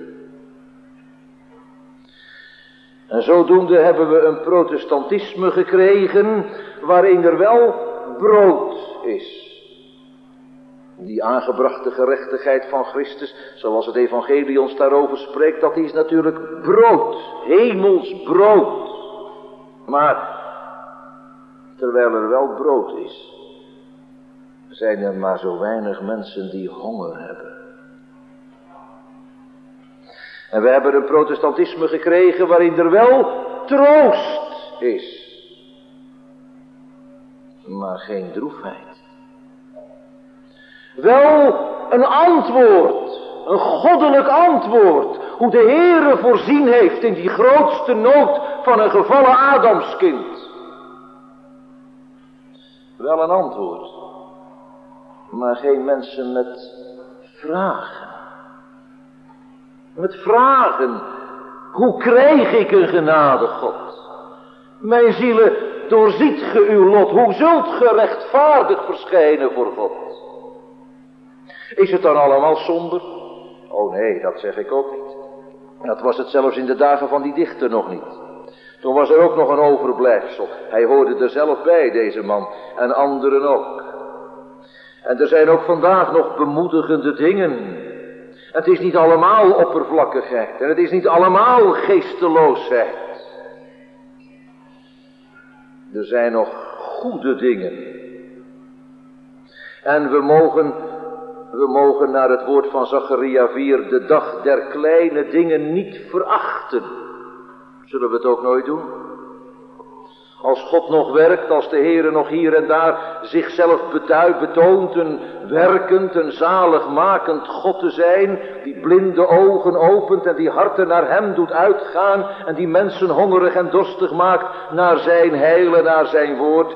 Speaker 1: En zodoende hebben we een protestantisme gekregen waarin er wel brood is. Die aangebrachte gerechtigheid van Christus, zoals het evangelie ons daarover spreekt, dat is natuurlijk brood, hemels brood. Maar, terwijl er wel brood is, zijn er maar zo weinig mensen die honger hebben. En we hebben een protestantisme gekregen waarin er wel troost is, maar geen droefheid. Wel een antwoord, een goddelijk antwoord, hoe de Heere voorzien heeft in die grootste nood van een gevallen Adamskind. Wel een antwoord, maar geen mensen met vragen. Met vragen, hoe krijg ik een genade God? Mijn zielen, doorziet ge uw lot, hoe zult ge rechtvaardig verschijnen voor God? Is het dan allemaal somber? Oh nee, dat zeg ik ook niet. Dat was het zelfs in de dagen van die dichter nog niet. Toen was er ook nog een overblijfsel. Hij hoorde er zelf bij, deze man, en anderen ook. En er zijn ook vandaag nog bemoedigende dingen. Het is niet allemaal oppervlakkigheid en het is niet allemaal geesteloosheid. Er zijn nog goede dingen. En we mogen naar het woord van Zacharia 4 de dag der kleine dingen niet verachten. Zullen we het ook nooit doen? Als God nog werkt, als de Heere nog hier en daar zichzelf betoont, een werkend, een zaligmakend God te zijn, die blinde ogen opent en die harten naar hem doet uitgaan en die mensen hongerig en dorstig maakt naar zijn heil en naar zijn woord.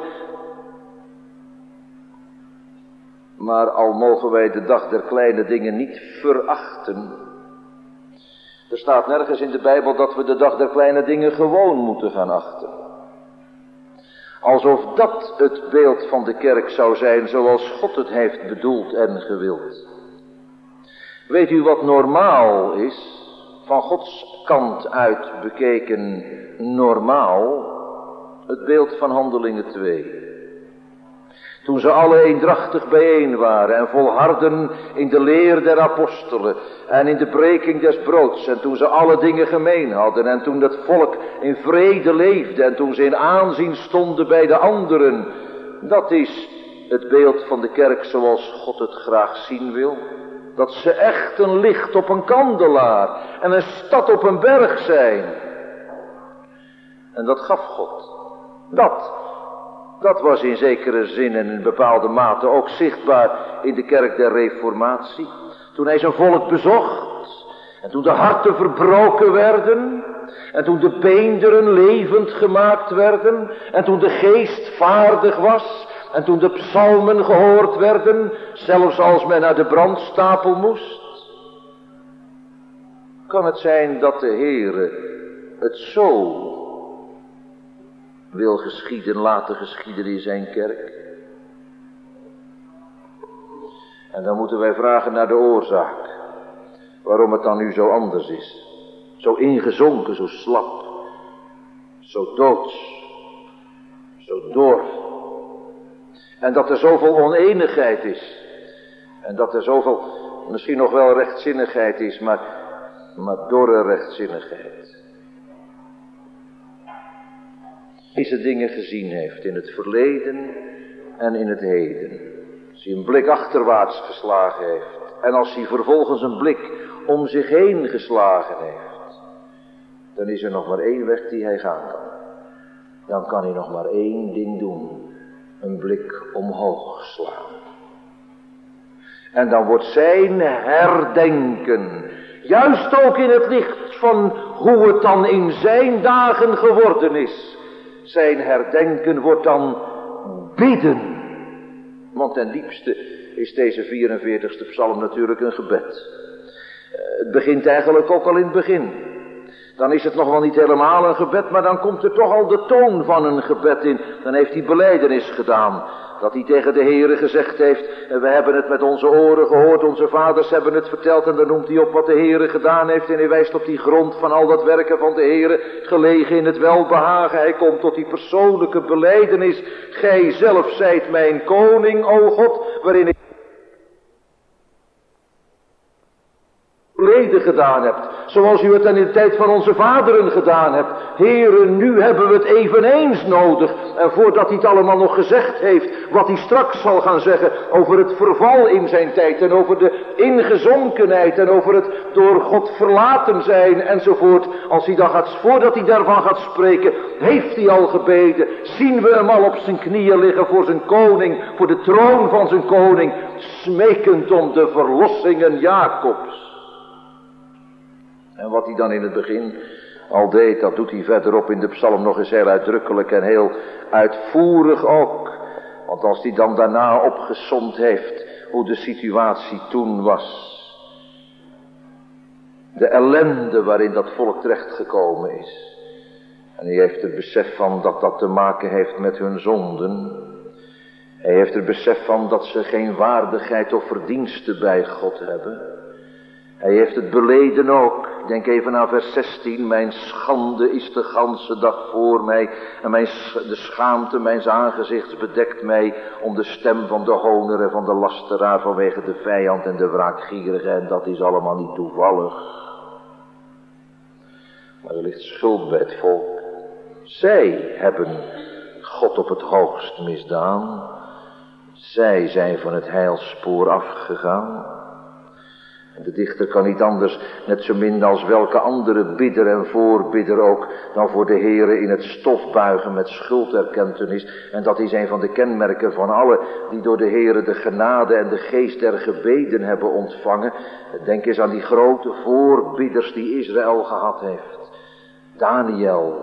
Speaker 1: Maar al mogen wij de dag der kleine dingen niet verachten. Er staat nergens in de Bijbel dat we de dag der kleine dingen gewoon moeten gaan achten. Alsof dat het beeld van de kerk zou zijn zoals God het heeft bedoeld en gewild. Weet u wat normaal is? Van Gods kant uit bekeken normaal. Het beeld van Handelingen 2. Toen ze alle eendrachtig bijeen waren en volharden in de leer der apostelen en in de breking des broods. En toen ze alle dingen gemeen hadden en toen het volk in vrede leefde en toen ze in aanzien stonden bij de anderen. Dat is het beeld van de kerk zoals God het graag zien wil. Dat ze echt een licht op een kandelaar en een stad op een berg zijn. En dat gaf God. Dat was in zekere zin en in bepaalde mate ook zichtbaar in de kerk der Reformatie. Toen hij zijn volk bezocht en toen de harten verbroken werden en toen de beenderen levend gemaakt werden en toen de geest vaardig was en toen de psalmen gehoord werden, zelfs als men naar de brandstapel moest. Kan het zijn dat de Heere het zo wil laten geschieden in zijn kerk? En dan moeten wij vragen naar de oorzaak. Waarom het dan nu zo anders is. Zo ingezonken, zo slap. Zo doods. Zo dor. En dat er zoveel oneenigheid is. En dat er zoveel, misschien nog wel rechtzinnigheid is, maar dorre rechtzinnigheid. Deze dingen gezien heeft in het verleden en in het heden. Als hij een blik achterwaarts geslagen heeft. En als hij vervolgens een blik om zich heen geslagen heeft. Dan is er nog maar één weg die hij gaan kan. Dan kan hij nog maar één ding doen. Een blik omhoog slaan. En dan wordt zijn herdenken, juist ook in het licht van hoe het dan in zijn dagen geworden is. Zijn herdenken wordt dan bidden. Want ten diepste is deze 44ste psalm natuurlijk een gebed. Het begint eigenlijk ook al in het begin. Dan is het nog wel niet helemaal een gebed, maar dan komt er toch al de toon van een gebed in. Dan heeft hij belijdenis gedaan. Dat hij tegen de Heere gezegd heeft, en we hebben het met onze oren gehoord, onze vaders hebben het verteld. En dan noemt hij op wat de Heere gedaan heeft. En hij wijst op die grond van al dat werken van de Heere, gelegen in het welbehagen. Hij komt tot die persoonlijke belijdenis. Gij zelf zijt mijn koning, o God, waarin ik verleden gedaan hebt, zoals u het in de tijd van onze vaderen gedaan hebt. Heere, nu hebben we het eveneens nodig. En voordat hij het allemaal nog gezegd heeft, wat hij straks zal gaan zeggen over het verval in zijn tijd en over de ingezonkenheid en over het door God verlaten zijn enzovoort. Als hij dan voordat hij daarvan gaat spreken, heeft hij al gebeden. Zien we hem al op zijn knieën liggen voor zijn koning, voor de troon van zijn koning, smekend om de verlossingen Jacobs. En wat hij dan in het begin al deed, dat doet hij verderop in de psalm nog eens heel uitdrukkelijk en heel uitvoerig ook. Want als hij dan daarna opgesomd heeft hoe de situatie toen was. De ellende waarin dat volk terechtgekomen is. En hij heeft het besef van dat dat te maken heeft met hun zonden. Hij heeft het besef van dat ze geen waardigheid of verdienste bij God hebben. Hij heeft het beleden ook. Denk even aan vers 16. Mijn schande is de ganse dag voor mij. En de schaamte mijns aangezichts bedekt mij. Om de stem van de honer en van de lasteraar vanwege de vijand en de wraakgierige. En dat is allemaal niet toevallig. Maar er ligt schuld bij het volk. Zij hebben God op het hoogst misdaan. Zij zijn van het heilspoor afgegaan. En de dichter kan niet anders, net zo min als welke andere bidder en voorbidder ook, dan voor de Heere in het stof buigen met schulderkentenis. En dat is een van de kenmerken van allen die door de Heere de genade en de geest der gebeden hebben ontvangen. Denk eens aan die grote voorbidders die Israël gehad heeft. Daniel.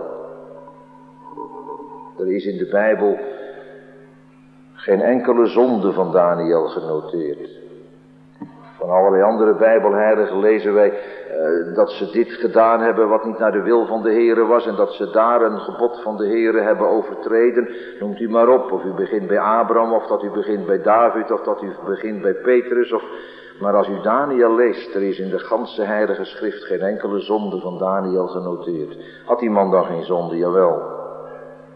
Speaker 1: Er is in de Bijbel geen enkele zonde van Daniel genoteerd. Van allerlei andere Bijbelheiligen lezen wij dat ze dit gedaan hebben wat niet naar de wil van de Heere was. En dat ze daar een gebod van de Heere hebben overtreden. Noemt u maar op. Of u begint bij Abraham, of dat u begint bij David, of dat u begint bij Petrus. Maar als u Daniel leest, er is in de ganse heilige schrift geen enkele zonde van Daniel genoteerd. Had die man dan geen zonde? Jawel.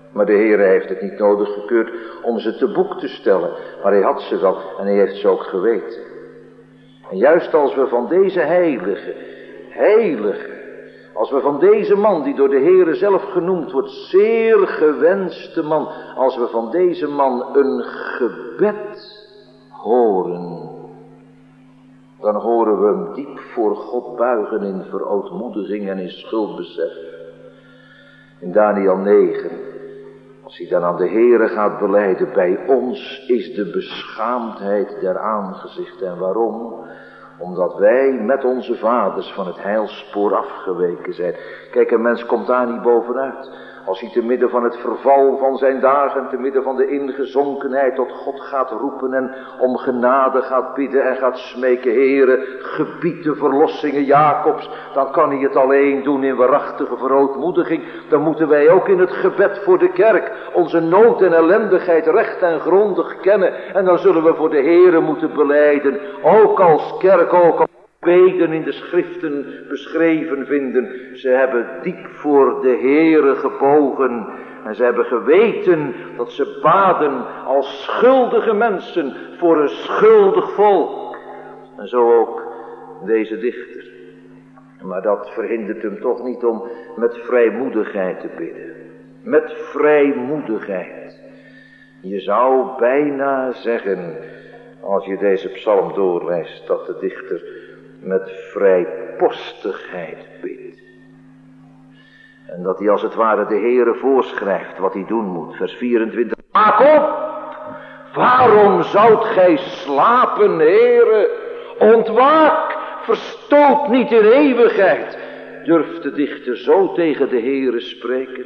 Speaker 1: Maar de Heere heeft het niet nodig gekeurd om ze te boek te stellen. Maar hij had ze wel en hij heeft ze ook geweten. En juist als we van deze heilige, als we van deze man die door de Heere zelf genoemd wordt, zeer gewenste man, als we van deze man een gebed horen, dan horen we hem diep voor God buigen in verootmoediging en in schuldbesef. In Daniel 9, als hij dan aan de Heere gaat belijden, bij ons is de beschaamdheid der aangezichten. En waarom? Omdat wij met onze vaders van het heilspoor afgeweken zijn. Kijk, een mens komt daar niet bovenuit. Als hij te midden van het verval van zijn dagen, te midden van de ingezonkenheid tot God gaat roepen en om genade gaat bidden en gaat smeken. Heere, gebied de verlossingen Jacobs. Dan kan hij het alleen doen in waarachtige verootmoediging. Dan moeten wij ook in het gebed voor de kerk onze nood en ellendigheid recht en grondig kennen. En dan zullen we voor de Heere moeten belijden. Ook als kerk, ook als beden in de schriften beschreven vinden. Ze hebben diep voor de Heere gebogen. En ze hebben geweten dat ze baden als schuldige mensen voor een schuldig volk. En zo ook deze dichter. Maar dat verhindert hem toch niet om met vrijmoedigheid te bidden. Met vrijmoedigheid. Je zou bijna zeggen, als je deze psalm doorleest, dat de dichter met vrijpostigheid bidt. En dat hij als het ware de Heere voorschrijft wat hij doen moet. Vers 24. Maak op! Waarom zoudt gij slapen, Heere? Ontwaak! Verstoot niet in eeuwigheid. Durft de dichter zo tegen de Heere spreken?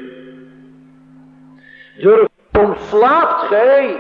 Speaker 1: Ontslaapt gij?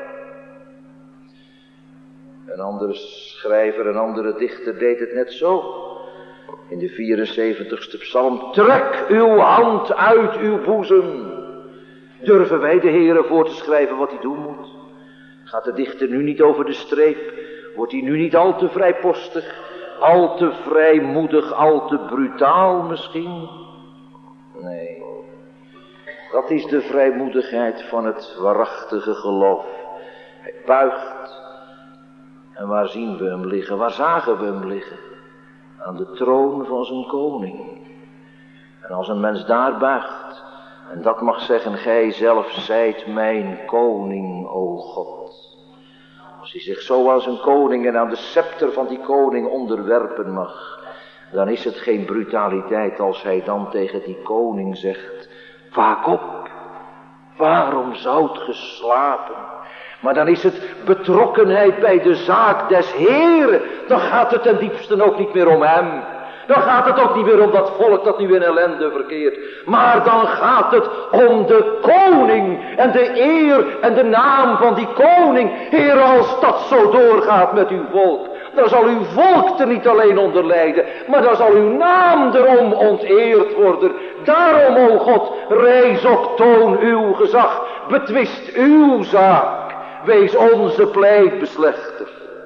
Speaker 1: Een andere schrijver, een andere dichter deed het net zo. In de 74ste psalm. Trek uw hand uit uw boezem. Durven wij de Heere voor te schrijven wat hij doen moet? Gaat de dichter nu niet over de streep? Wordt hij nu niet al te vrijpostig? Al te vrijmoedig, al te brutaal misschien? Nee. Dat is de vrijmoedigheid van het waarachtige geloof. Hij buigt. En waar zien we hem liggen? Waar zagen we hem liggen? Aan de troon van zijn koning. En als een mens daar buigt, en dat mag zeggen, gij zelf zijt mijn koning, o God. Als hij zich zo aan zijn koning en aan de scepter van die koning onderwerpen mag, dan is het geen brutaliteit als hij dan tegen die koning zegt, waak op, waarom zoudt ge slapen? Maar dan is het betrokkenheid bij de zaak des Heeren. Dan gaat het ten diepste ook niet meer om hem. Dan gaat het ook niet meer om dat volk dat nu in ellende verkeert. Maar dan gaat het om de koning en de eer en de naam van die koning. Heer, als dat zo doorgaat met uw volk, dan zal uw volk er niet alleen onder lijden, maar dan zal uw naam erom onteerd worden. Daarom, o God, rijs op, toon uw gezag, betwist uw zaak. Wees onze pleitbeslechter.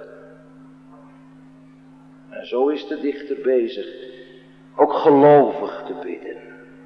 Speaker 1: En zo is de dichter bezig, ook gelovig te bidden.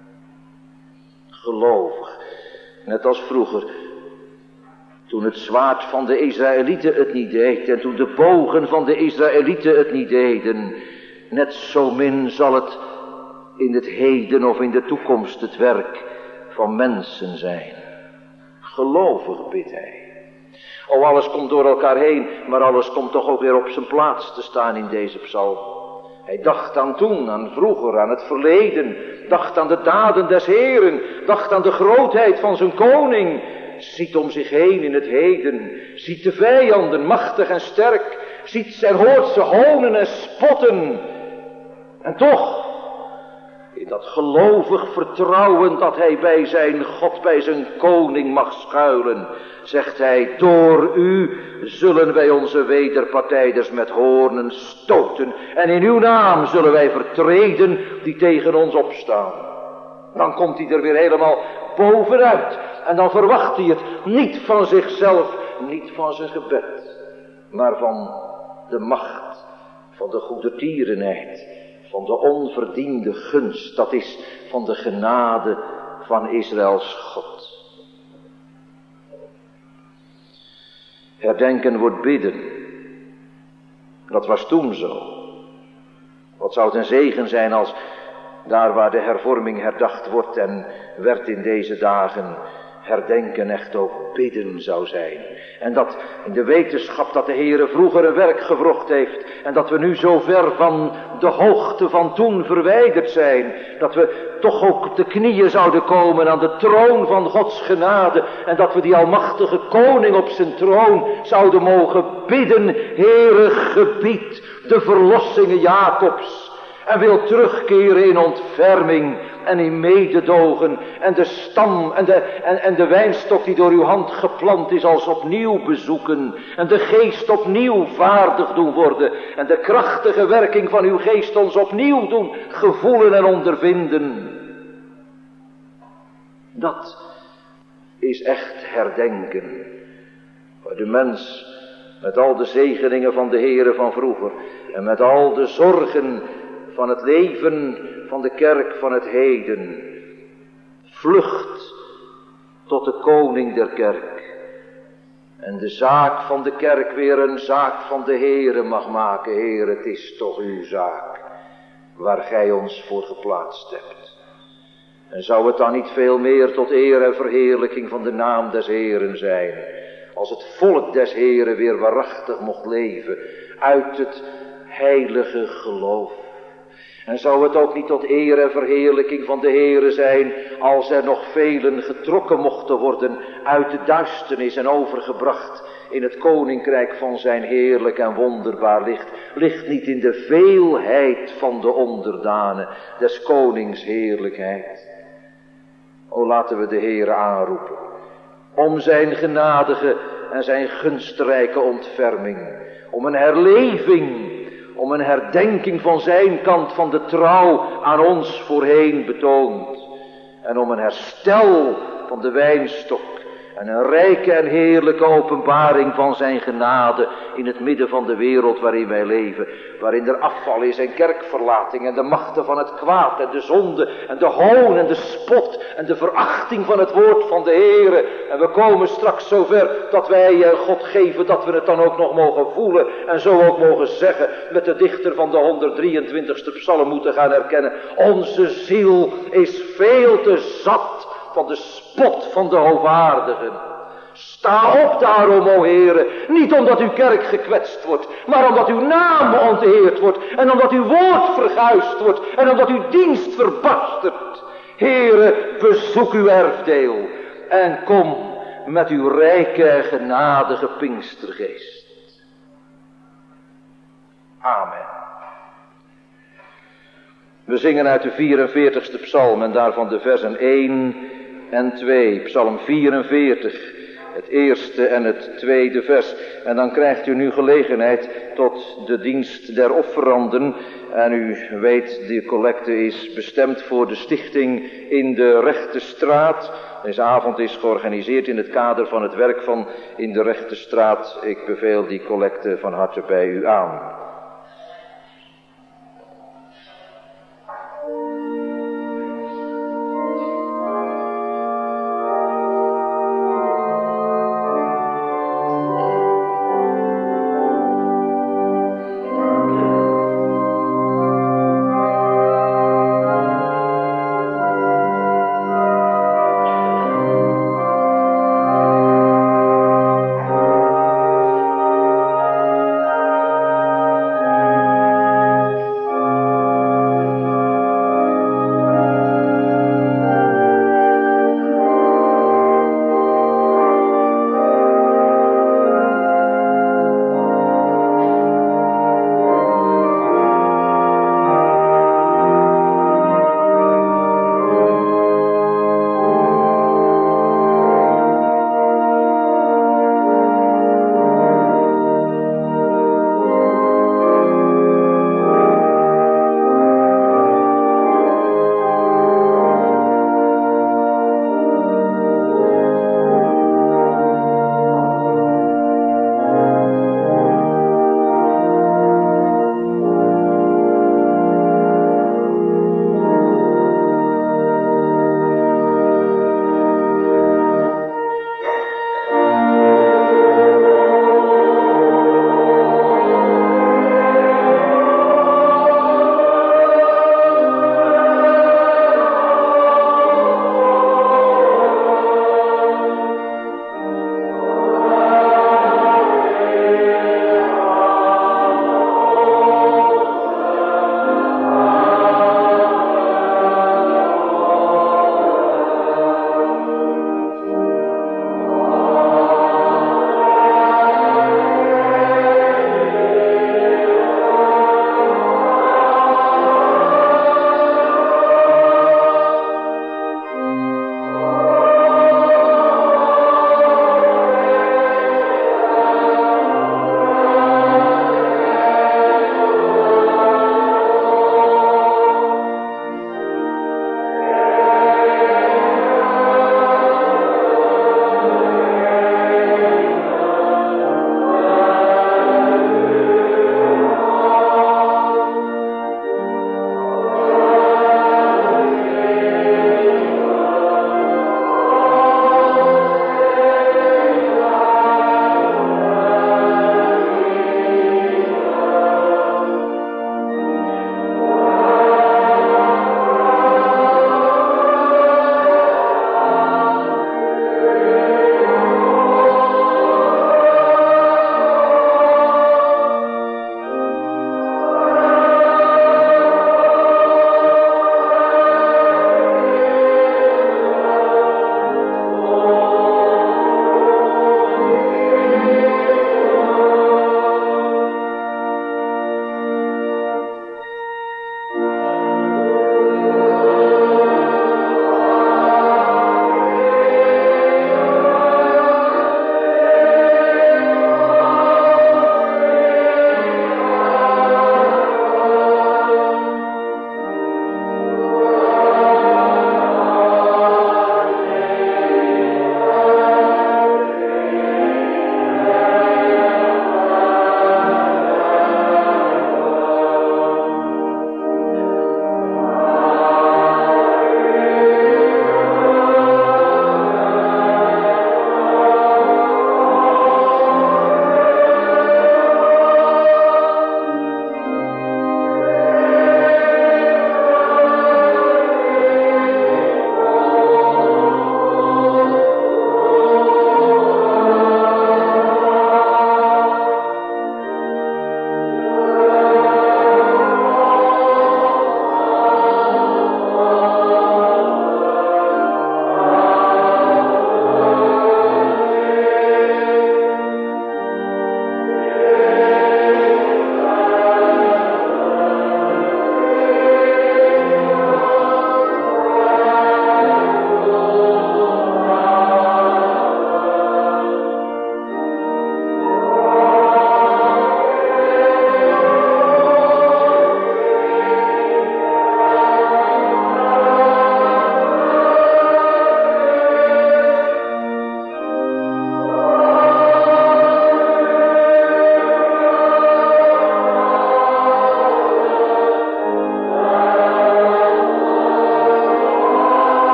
Speaker 1: Gelovig. Net als vroeger, toen het zwaard van de Israëlieten het niet deed en toen de bogen van de Israëlieten het niet deden. Net zo min zal het in het heden of in de toekomst het werk van mensen zijn. Gelovig bidt hij. Oh, alles komt door elkaar heen, maar alles komt toch ook weer op zijn plaats te staan in deze psalm. Hij dacht aan toen, aan vroeger, aan het verleden, dacht aan de daden des Heeren, dacht aan de grootheid van zijn koning, ziet om zich heen in het heden, ziet de vijanden machtig en sterk, ziet en hoort ze honen en spotten. En toch, in dat gelovig vertrouwen dat hij bij zijn God, bij zijn koning mag schuilen, zegt hij, door u zullen wij onze wederpartijders met hoornen stoten. En in uw naam zullen wij vertreden die tegen ons opstaan. Dan komt hij er weer helemaal bovenuit. En dan verwacht hij het niet van zichzelf, niet van zijn gebed, maar van de macht, van de goedertierenheid, van de onverdiende gunst. Dat is van de genade van Israëls God. Herdenken wordt bidden. Dat was toen zo. Wat zou het een zegen zijn als daar waar de hervorming herdacht wordt en werd in deze dagen, herdenken echt ook bidden zou zijn. En dat in de wetenschap dat de Heere vroeger een werk gewrocht heeft en dat we nu zo ver van de hoogte van toen verwijderd zijn, dat we toch ook op de knieën zouden komen aan de troon van Gods genade en dat we die almachtige koning op zijn troon zouden mogen bidden: Heere, gebied de verlossingen Jacobs en wil terugkeren in ontferming en in mededogen en de stam en de wijnstok die door uw hand geplant is als opnieuw bezoeken en de geest opnieuw vaardig doen worden en de krachtige werking van uw geest ons opnieuw doen gevoelen en ondervinden. Dat is echt herdenken, waar de mens met al de zegeningen van de Heere van vroeger en met al de zorgen van het leven van de kerk van het heden vlucht tot de koning der kerk en de zaak van de kerk weer een zaak van de Heere mag maken. Heer, het is toch uw zaak waar gij ons voor geplaatst hebt. En zou het dan niet veel meer tot eer en verheerlijking van de naam des Heeren zijn, als het volk des Heeren weer waarachtig mocht leven uit het heilige geloof. En zou het ook niet tot eer en verheerlijking van de Heere zijn, als er nog velen getrokken mochten worden uit de duisternis en overgebracht in het koninkrijk van zijn heerlijk en wonderbaar licht. Ligt niet in de veelheid van de onderdanen des konings heerlijkheid. O, laten we de Heere aanroepen om zijn genadige en zijn gunstrijke ontferming, om een herleving, om een herdenking van zijn kant van de trouw aan ons voorheen betoond. En om een herstel van de wijnstok en een rijke en heerlijke openbaring van zijn genade in het midden van de wereld waarin wij leven. Waarin er afval is en kerkverlating en de machten van het kwaad en de zonde en de hoon en de spot en de verachting van het woord van de Heere. En we komen straks zover dat wij God geven dat we het dan ook nog mogen voelen en zo ook mogen zeggen met de dichter van de 123ste psalm moeten gaan herkennen: onze ziel is veel te zat van de spot van de hoogwaardigen. Sta op daarom, o Heere, niet omdat uw kerk gekwetst wordt, maar omdat uw naam onteerd wordt en omdat uw woord verguisd wordt en omdat uw dienst verbastert. Heere, bezoek uw erfdeel en kom met uw rijke en genadige Pinkstergeest. Amen. We zingen uit de 44ste psalm en daarvan de versen 1 en 2. Psalm 44, het eerste en het tweede vers. En dan krijgt u nu gelegenheid tot de dienst der offeranden. En u weet, de collecte is bestemd voor de stichting in de Rechte Straat. Deze avond is georganiseerd in het kader van het werk van in de Rechte Straat. Ik beveel die collecte van harte bij u aan.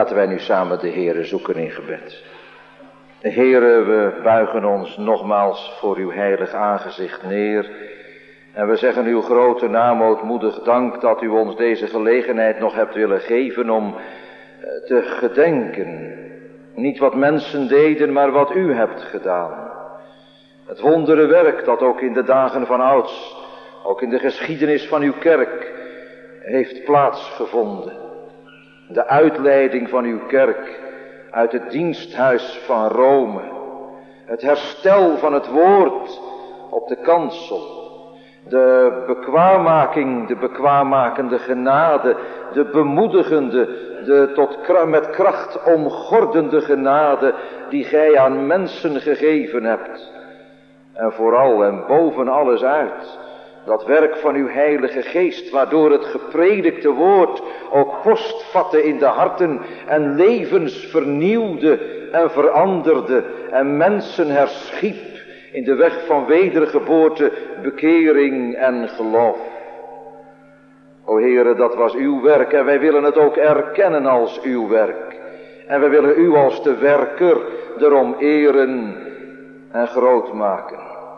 Speaker 1: Laten wij nu samen de Heere zoeken in gebed. Heere, we buigen ons nogmaals voor uw heilig aangezicht neer. En we zeggen uw grote naam ootmoedig dank dat u ons deze gelegenheid nog hebt willen geven om te gedenken. Niet wat mensen deden, maar wat u hebt gedaan. Het wonderenwerk dat ook in de dagen van ouds, ook in de geschiedenis van uw kerk, heeft plaatsgevonden. De uitleiding van uw kerk uit het diensthuis van Rome. Het herstel van het woord op de kansel. De bekwaammaking, de bekwaammakende genade, de bemoedigende, de met kracht omgordende genade die gij aan mensen gegeven hebt. En vooral en boven alles uit, dat werk van uw heilige geest, waardoor het gepredikte woord ook post vatte in de harten en levens vernieuwde en veranderde en mensen herschiep in de weg van wedergeboorte, bekering en geloof. O Heere, dat was uw werk en wij willen het ook erkennen als uw werk. En wij willen u als de werker erom eren en groot maken.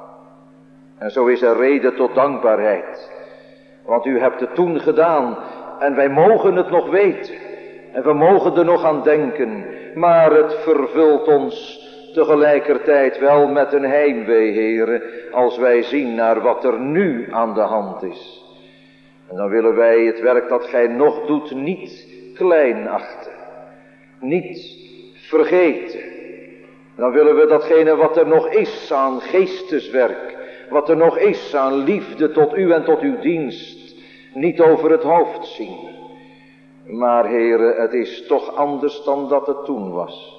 Speaker 1: En zo is er reden tot dankbaarheid. Want u hebt het toen gedaan en wij mogen het nog weten. En we mogen er nog aan denken. Maar het vervult ons tegelijkertijd wel met een heimwee, Heere, als wij zien naar wat er nu aan de hand is. En dan willen wij het werk dat gij nog doet niet klein achten. Niet vergeten. Dan willen we datgene wat er nog is aan geesteswerk, wat er nog is aan liefde tot u en tot uw dienst, niet over het hoofd zien. Maar Heere, het is toch anders dan dat het toen was.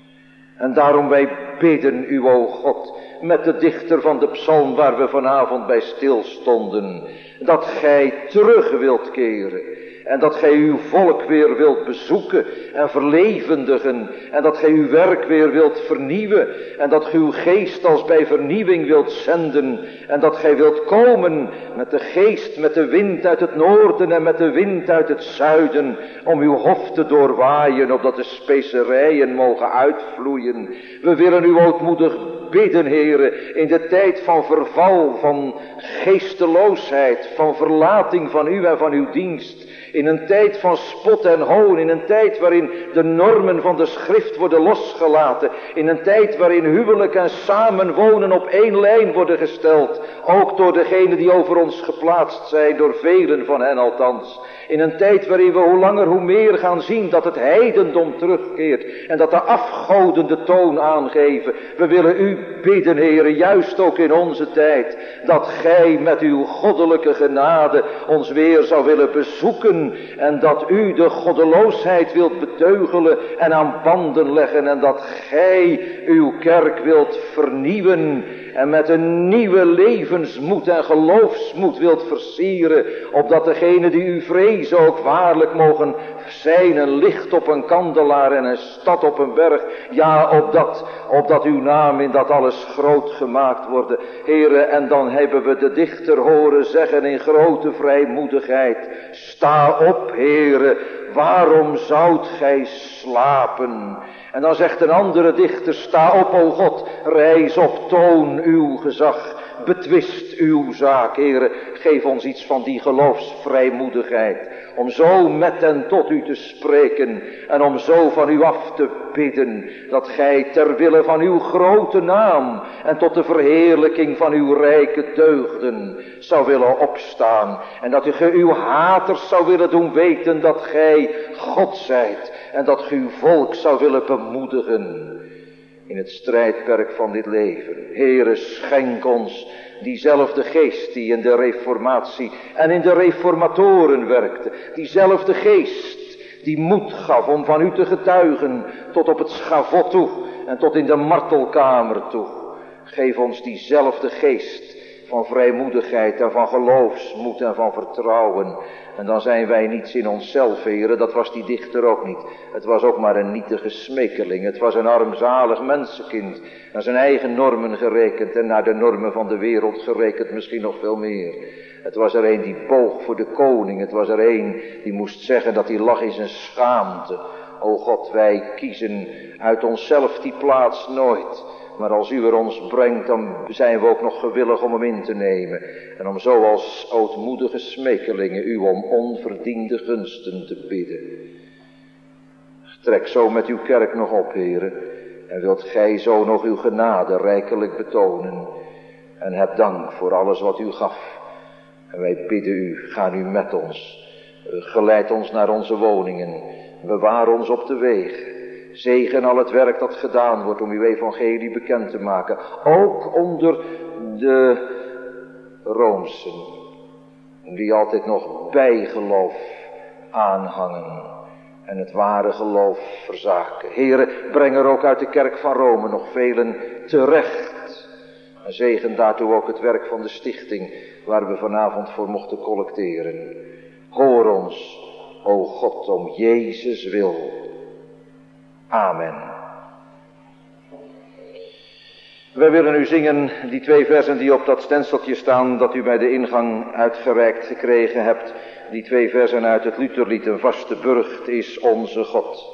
Speaker 1: En daarom wij bidden u, o God, met de dichter van de psalm waar we vanavond bij stilstonden, dat gij terug wilt keren en dat gij uw volk weer wilt bezoeken en verlevendigen en dat gij uw werk weer wilt vernieuwen en dat gij uw geest als bij vernieuwing wilt zenden en dat gij wilt komen met de geest, met de wind uit het noorden en met de wind uit het zuiden om uw hof te doorwaaien opdat de specerijen mogen uitvloeien. We willen u ootmoedig bidden, Heere, in de tijd van verval, van geesteloosheid, van verlating van u en van uw dienst. In een tijd van spot en hoon, in een tijd waarin de normen van de schrift worden losgelaten. In een tijd waarin huwelijk en samenwonen op één lijn worden gesteld. Ook door degenen die over ons geplaatst zijn, door velen van hen althans. In een tijd waarin we hoe langer hoe meer gaan zien dat het heidendom terugkeert. En dat de afgoden de toon aangeven. We willen u bidden, Heere, juist ook in onze tijd. Dat gij met uw goddelijke genade ons weer zou willen bezoeken. En dat u de goddeloosheid wilt beteugelen en aan banden leggen. En dat gij uw kerk wilt vernieuwen. En met een nieuwe levensmoed en geloofsmoed wilt versieren. Opdat degenen die u vrezen ook waarlijk mogen zijn een licht op een kandelaar en een stad op een berg. Ja, opdat uw naam in dat alles groot gemaakt worden. Heere, en dan hebben we de dichter horen zeggen in grote vrijmoedigheid. Sta op, Heere, waarom zoudt gij slapen? En dan zegt een andere dichter, sta op, o God, rijs op, toon uw gezag, betwist uw zaak, Heere, geef ons iets van die geloofsvrijmoedigheid, om zo met en tot u te spreken en om zo van u af te bidden, dat gij ter wille van uw grote naam en tot de verheerlijking van uw rijke deugden zou willen opstaan en dat u uw haters zou willen doen weten dat gij God zijt en dat u uw volk zou willen bemoedigen in het strijdperk van dit leven. Heere, schenk ons diezelfde geest die in de reformatie en in de reformatoren werkte. Diezelfde geest die moed gaf om van u te getuigen tot op het schavot toe en tot in de martelkamer toe. Geef ons diezelfde geest van vrijmoedigheid en van geloofsmoed en van vertrouwen. En dan zijn wij niets in onszelf, Heere, dat was die dichter ook niet. Het was ook maar een nietige smeekeling. Het was een armzalig mensenkind, naar zijn eigen normen gerekend en naar de normen van de wereld gerekend misschien nog veel meer. Het was er een die boog voor de koning, het was er een die moest zeggen dat hij lag in zijn schaamte, O God, wij kiezen uit onszelf die plaats nooit. Maar als u er ons brengt, dan zijn we ook nog gewillig om hem in te nemen. En om zo als ootmoedige smekelingen u om onverdiende gunsten te bidden. Trek zo met uw kerk nog op, Heere. En wilt gij zo nog uw genade rijkelijk betonen. En heb dank voor alles wat u gaf. En wij bidden u, ga nu met ons. Geleid ons naar onze woningen. Bewaar ons op de weg. Zegen al het werk dat gedaan wordt om uw evangelie bekend te maken. Ook onder de Roomsen. Die altijd nog bijgeloof aanhangen. En het ware geloof verzaken. Heere, breng er ook uit de kerk van Rome nog velen terecht. En zegen daartoe ook het werk van de stichting waar we vanavond voor mochten collecteren. Hoor ons, o God, om Jezus wil. Amen. Wij willen u zingen die 2 versen die op dat stenseltje staan dat u bij de ingang uitgereikt gekregen hebt. Die 2 versen uit het Lutherlied, een vaste burcht is onze God.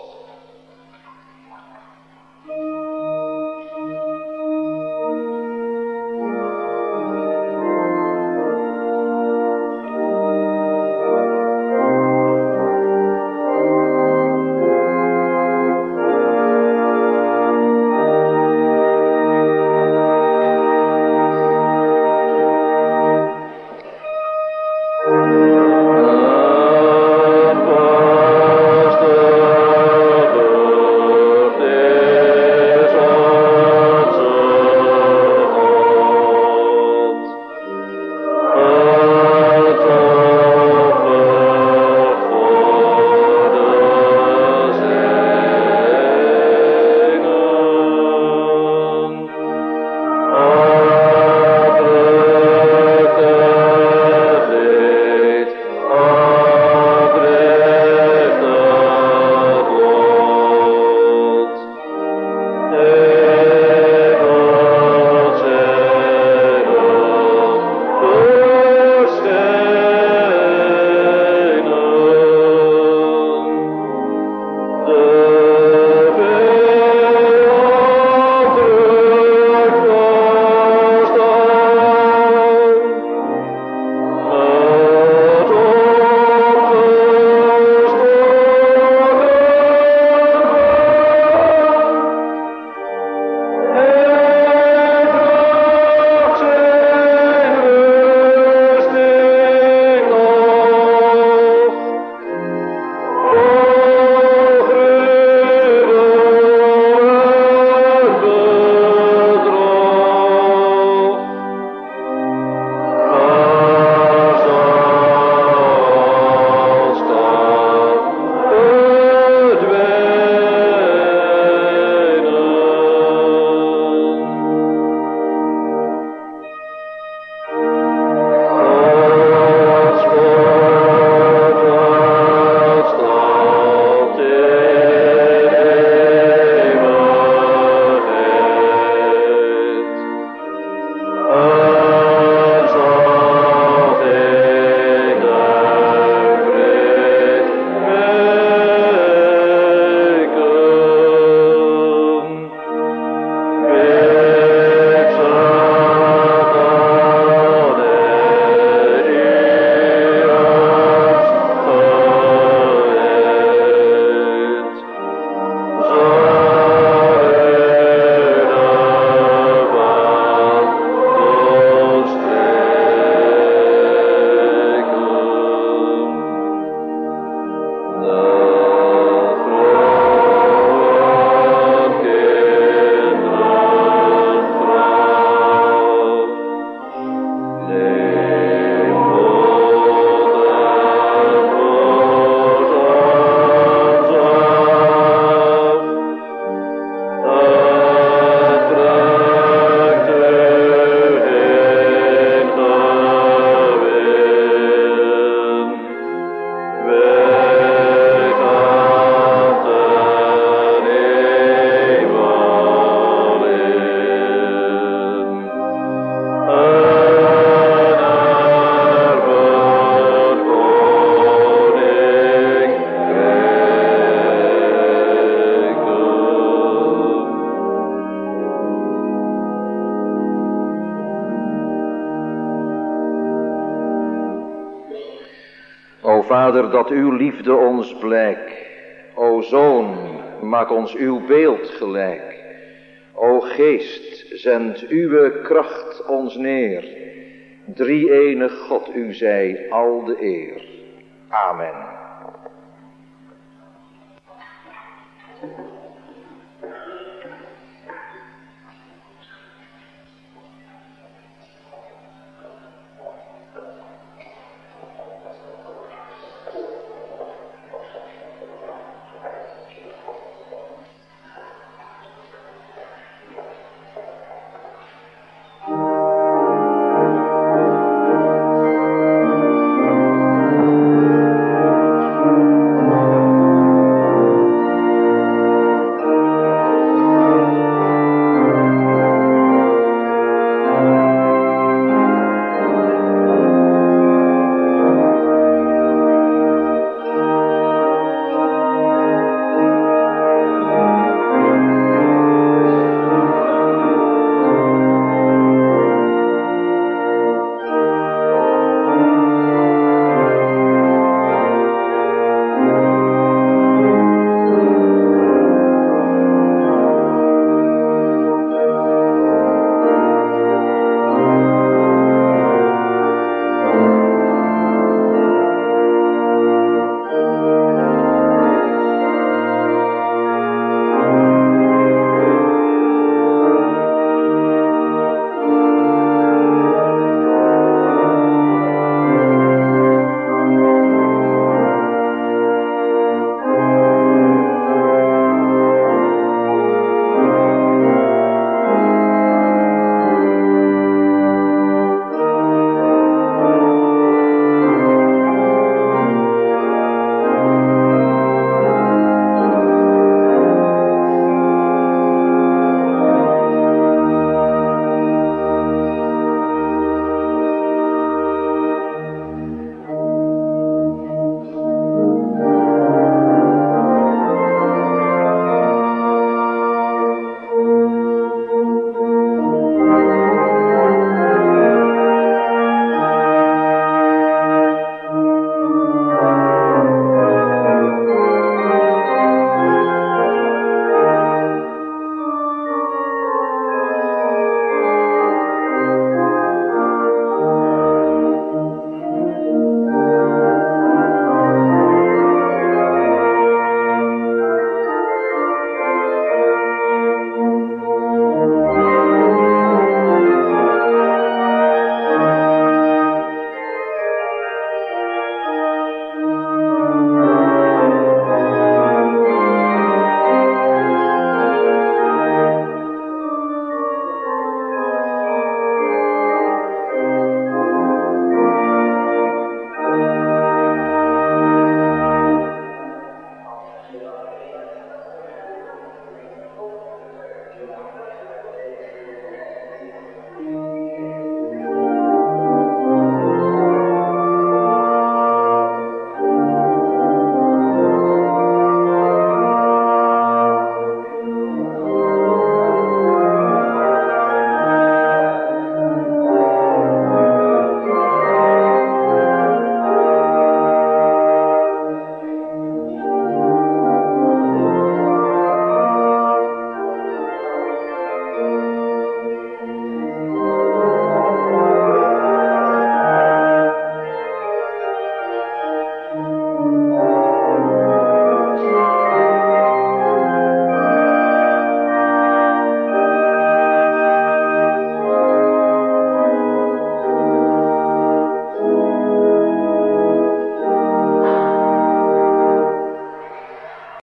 Speaker 1: Vader, dat uw liefde ons blijk. O Zoon, maak ons uw beeld gelijk. O Geest, zend uw kracht ons neer. Drie-enig God, u zij al de eer. Amen.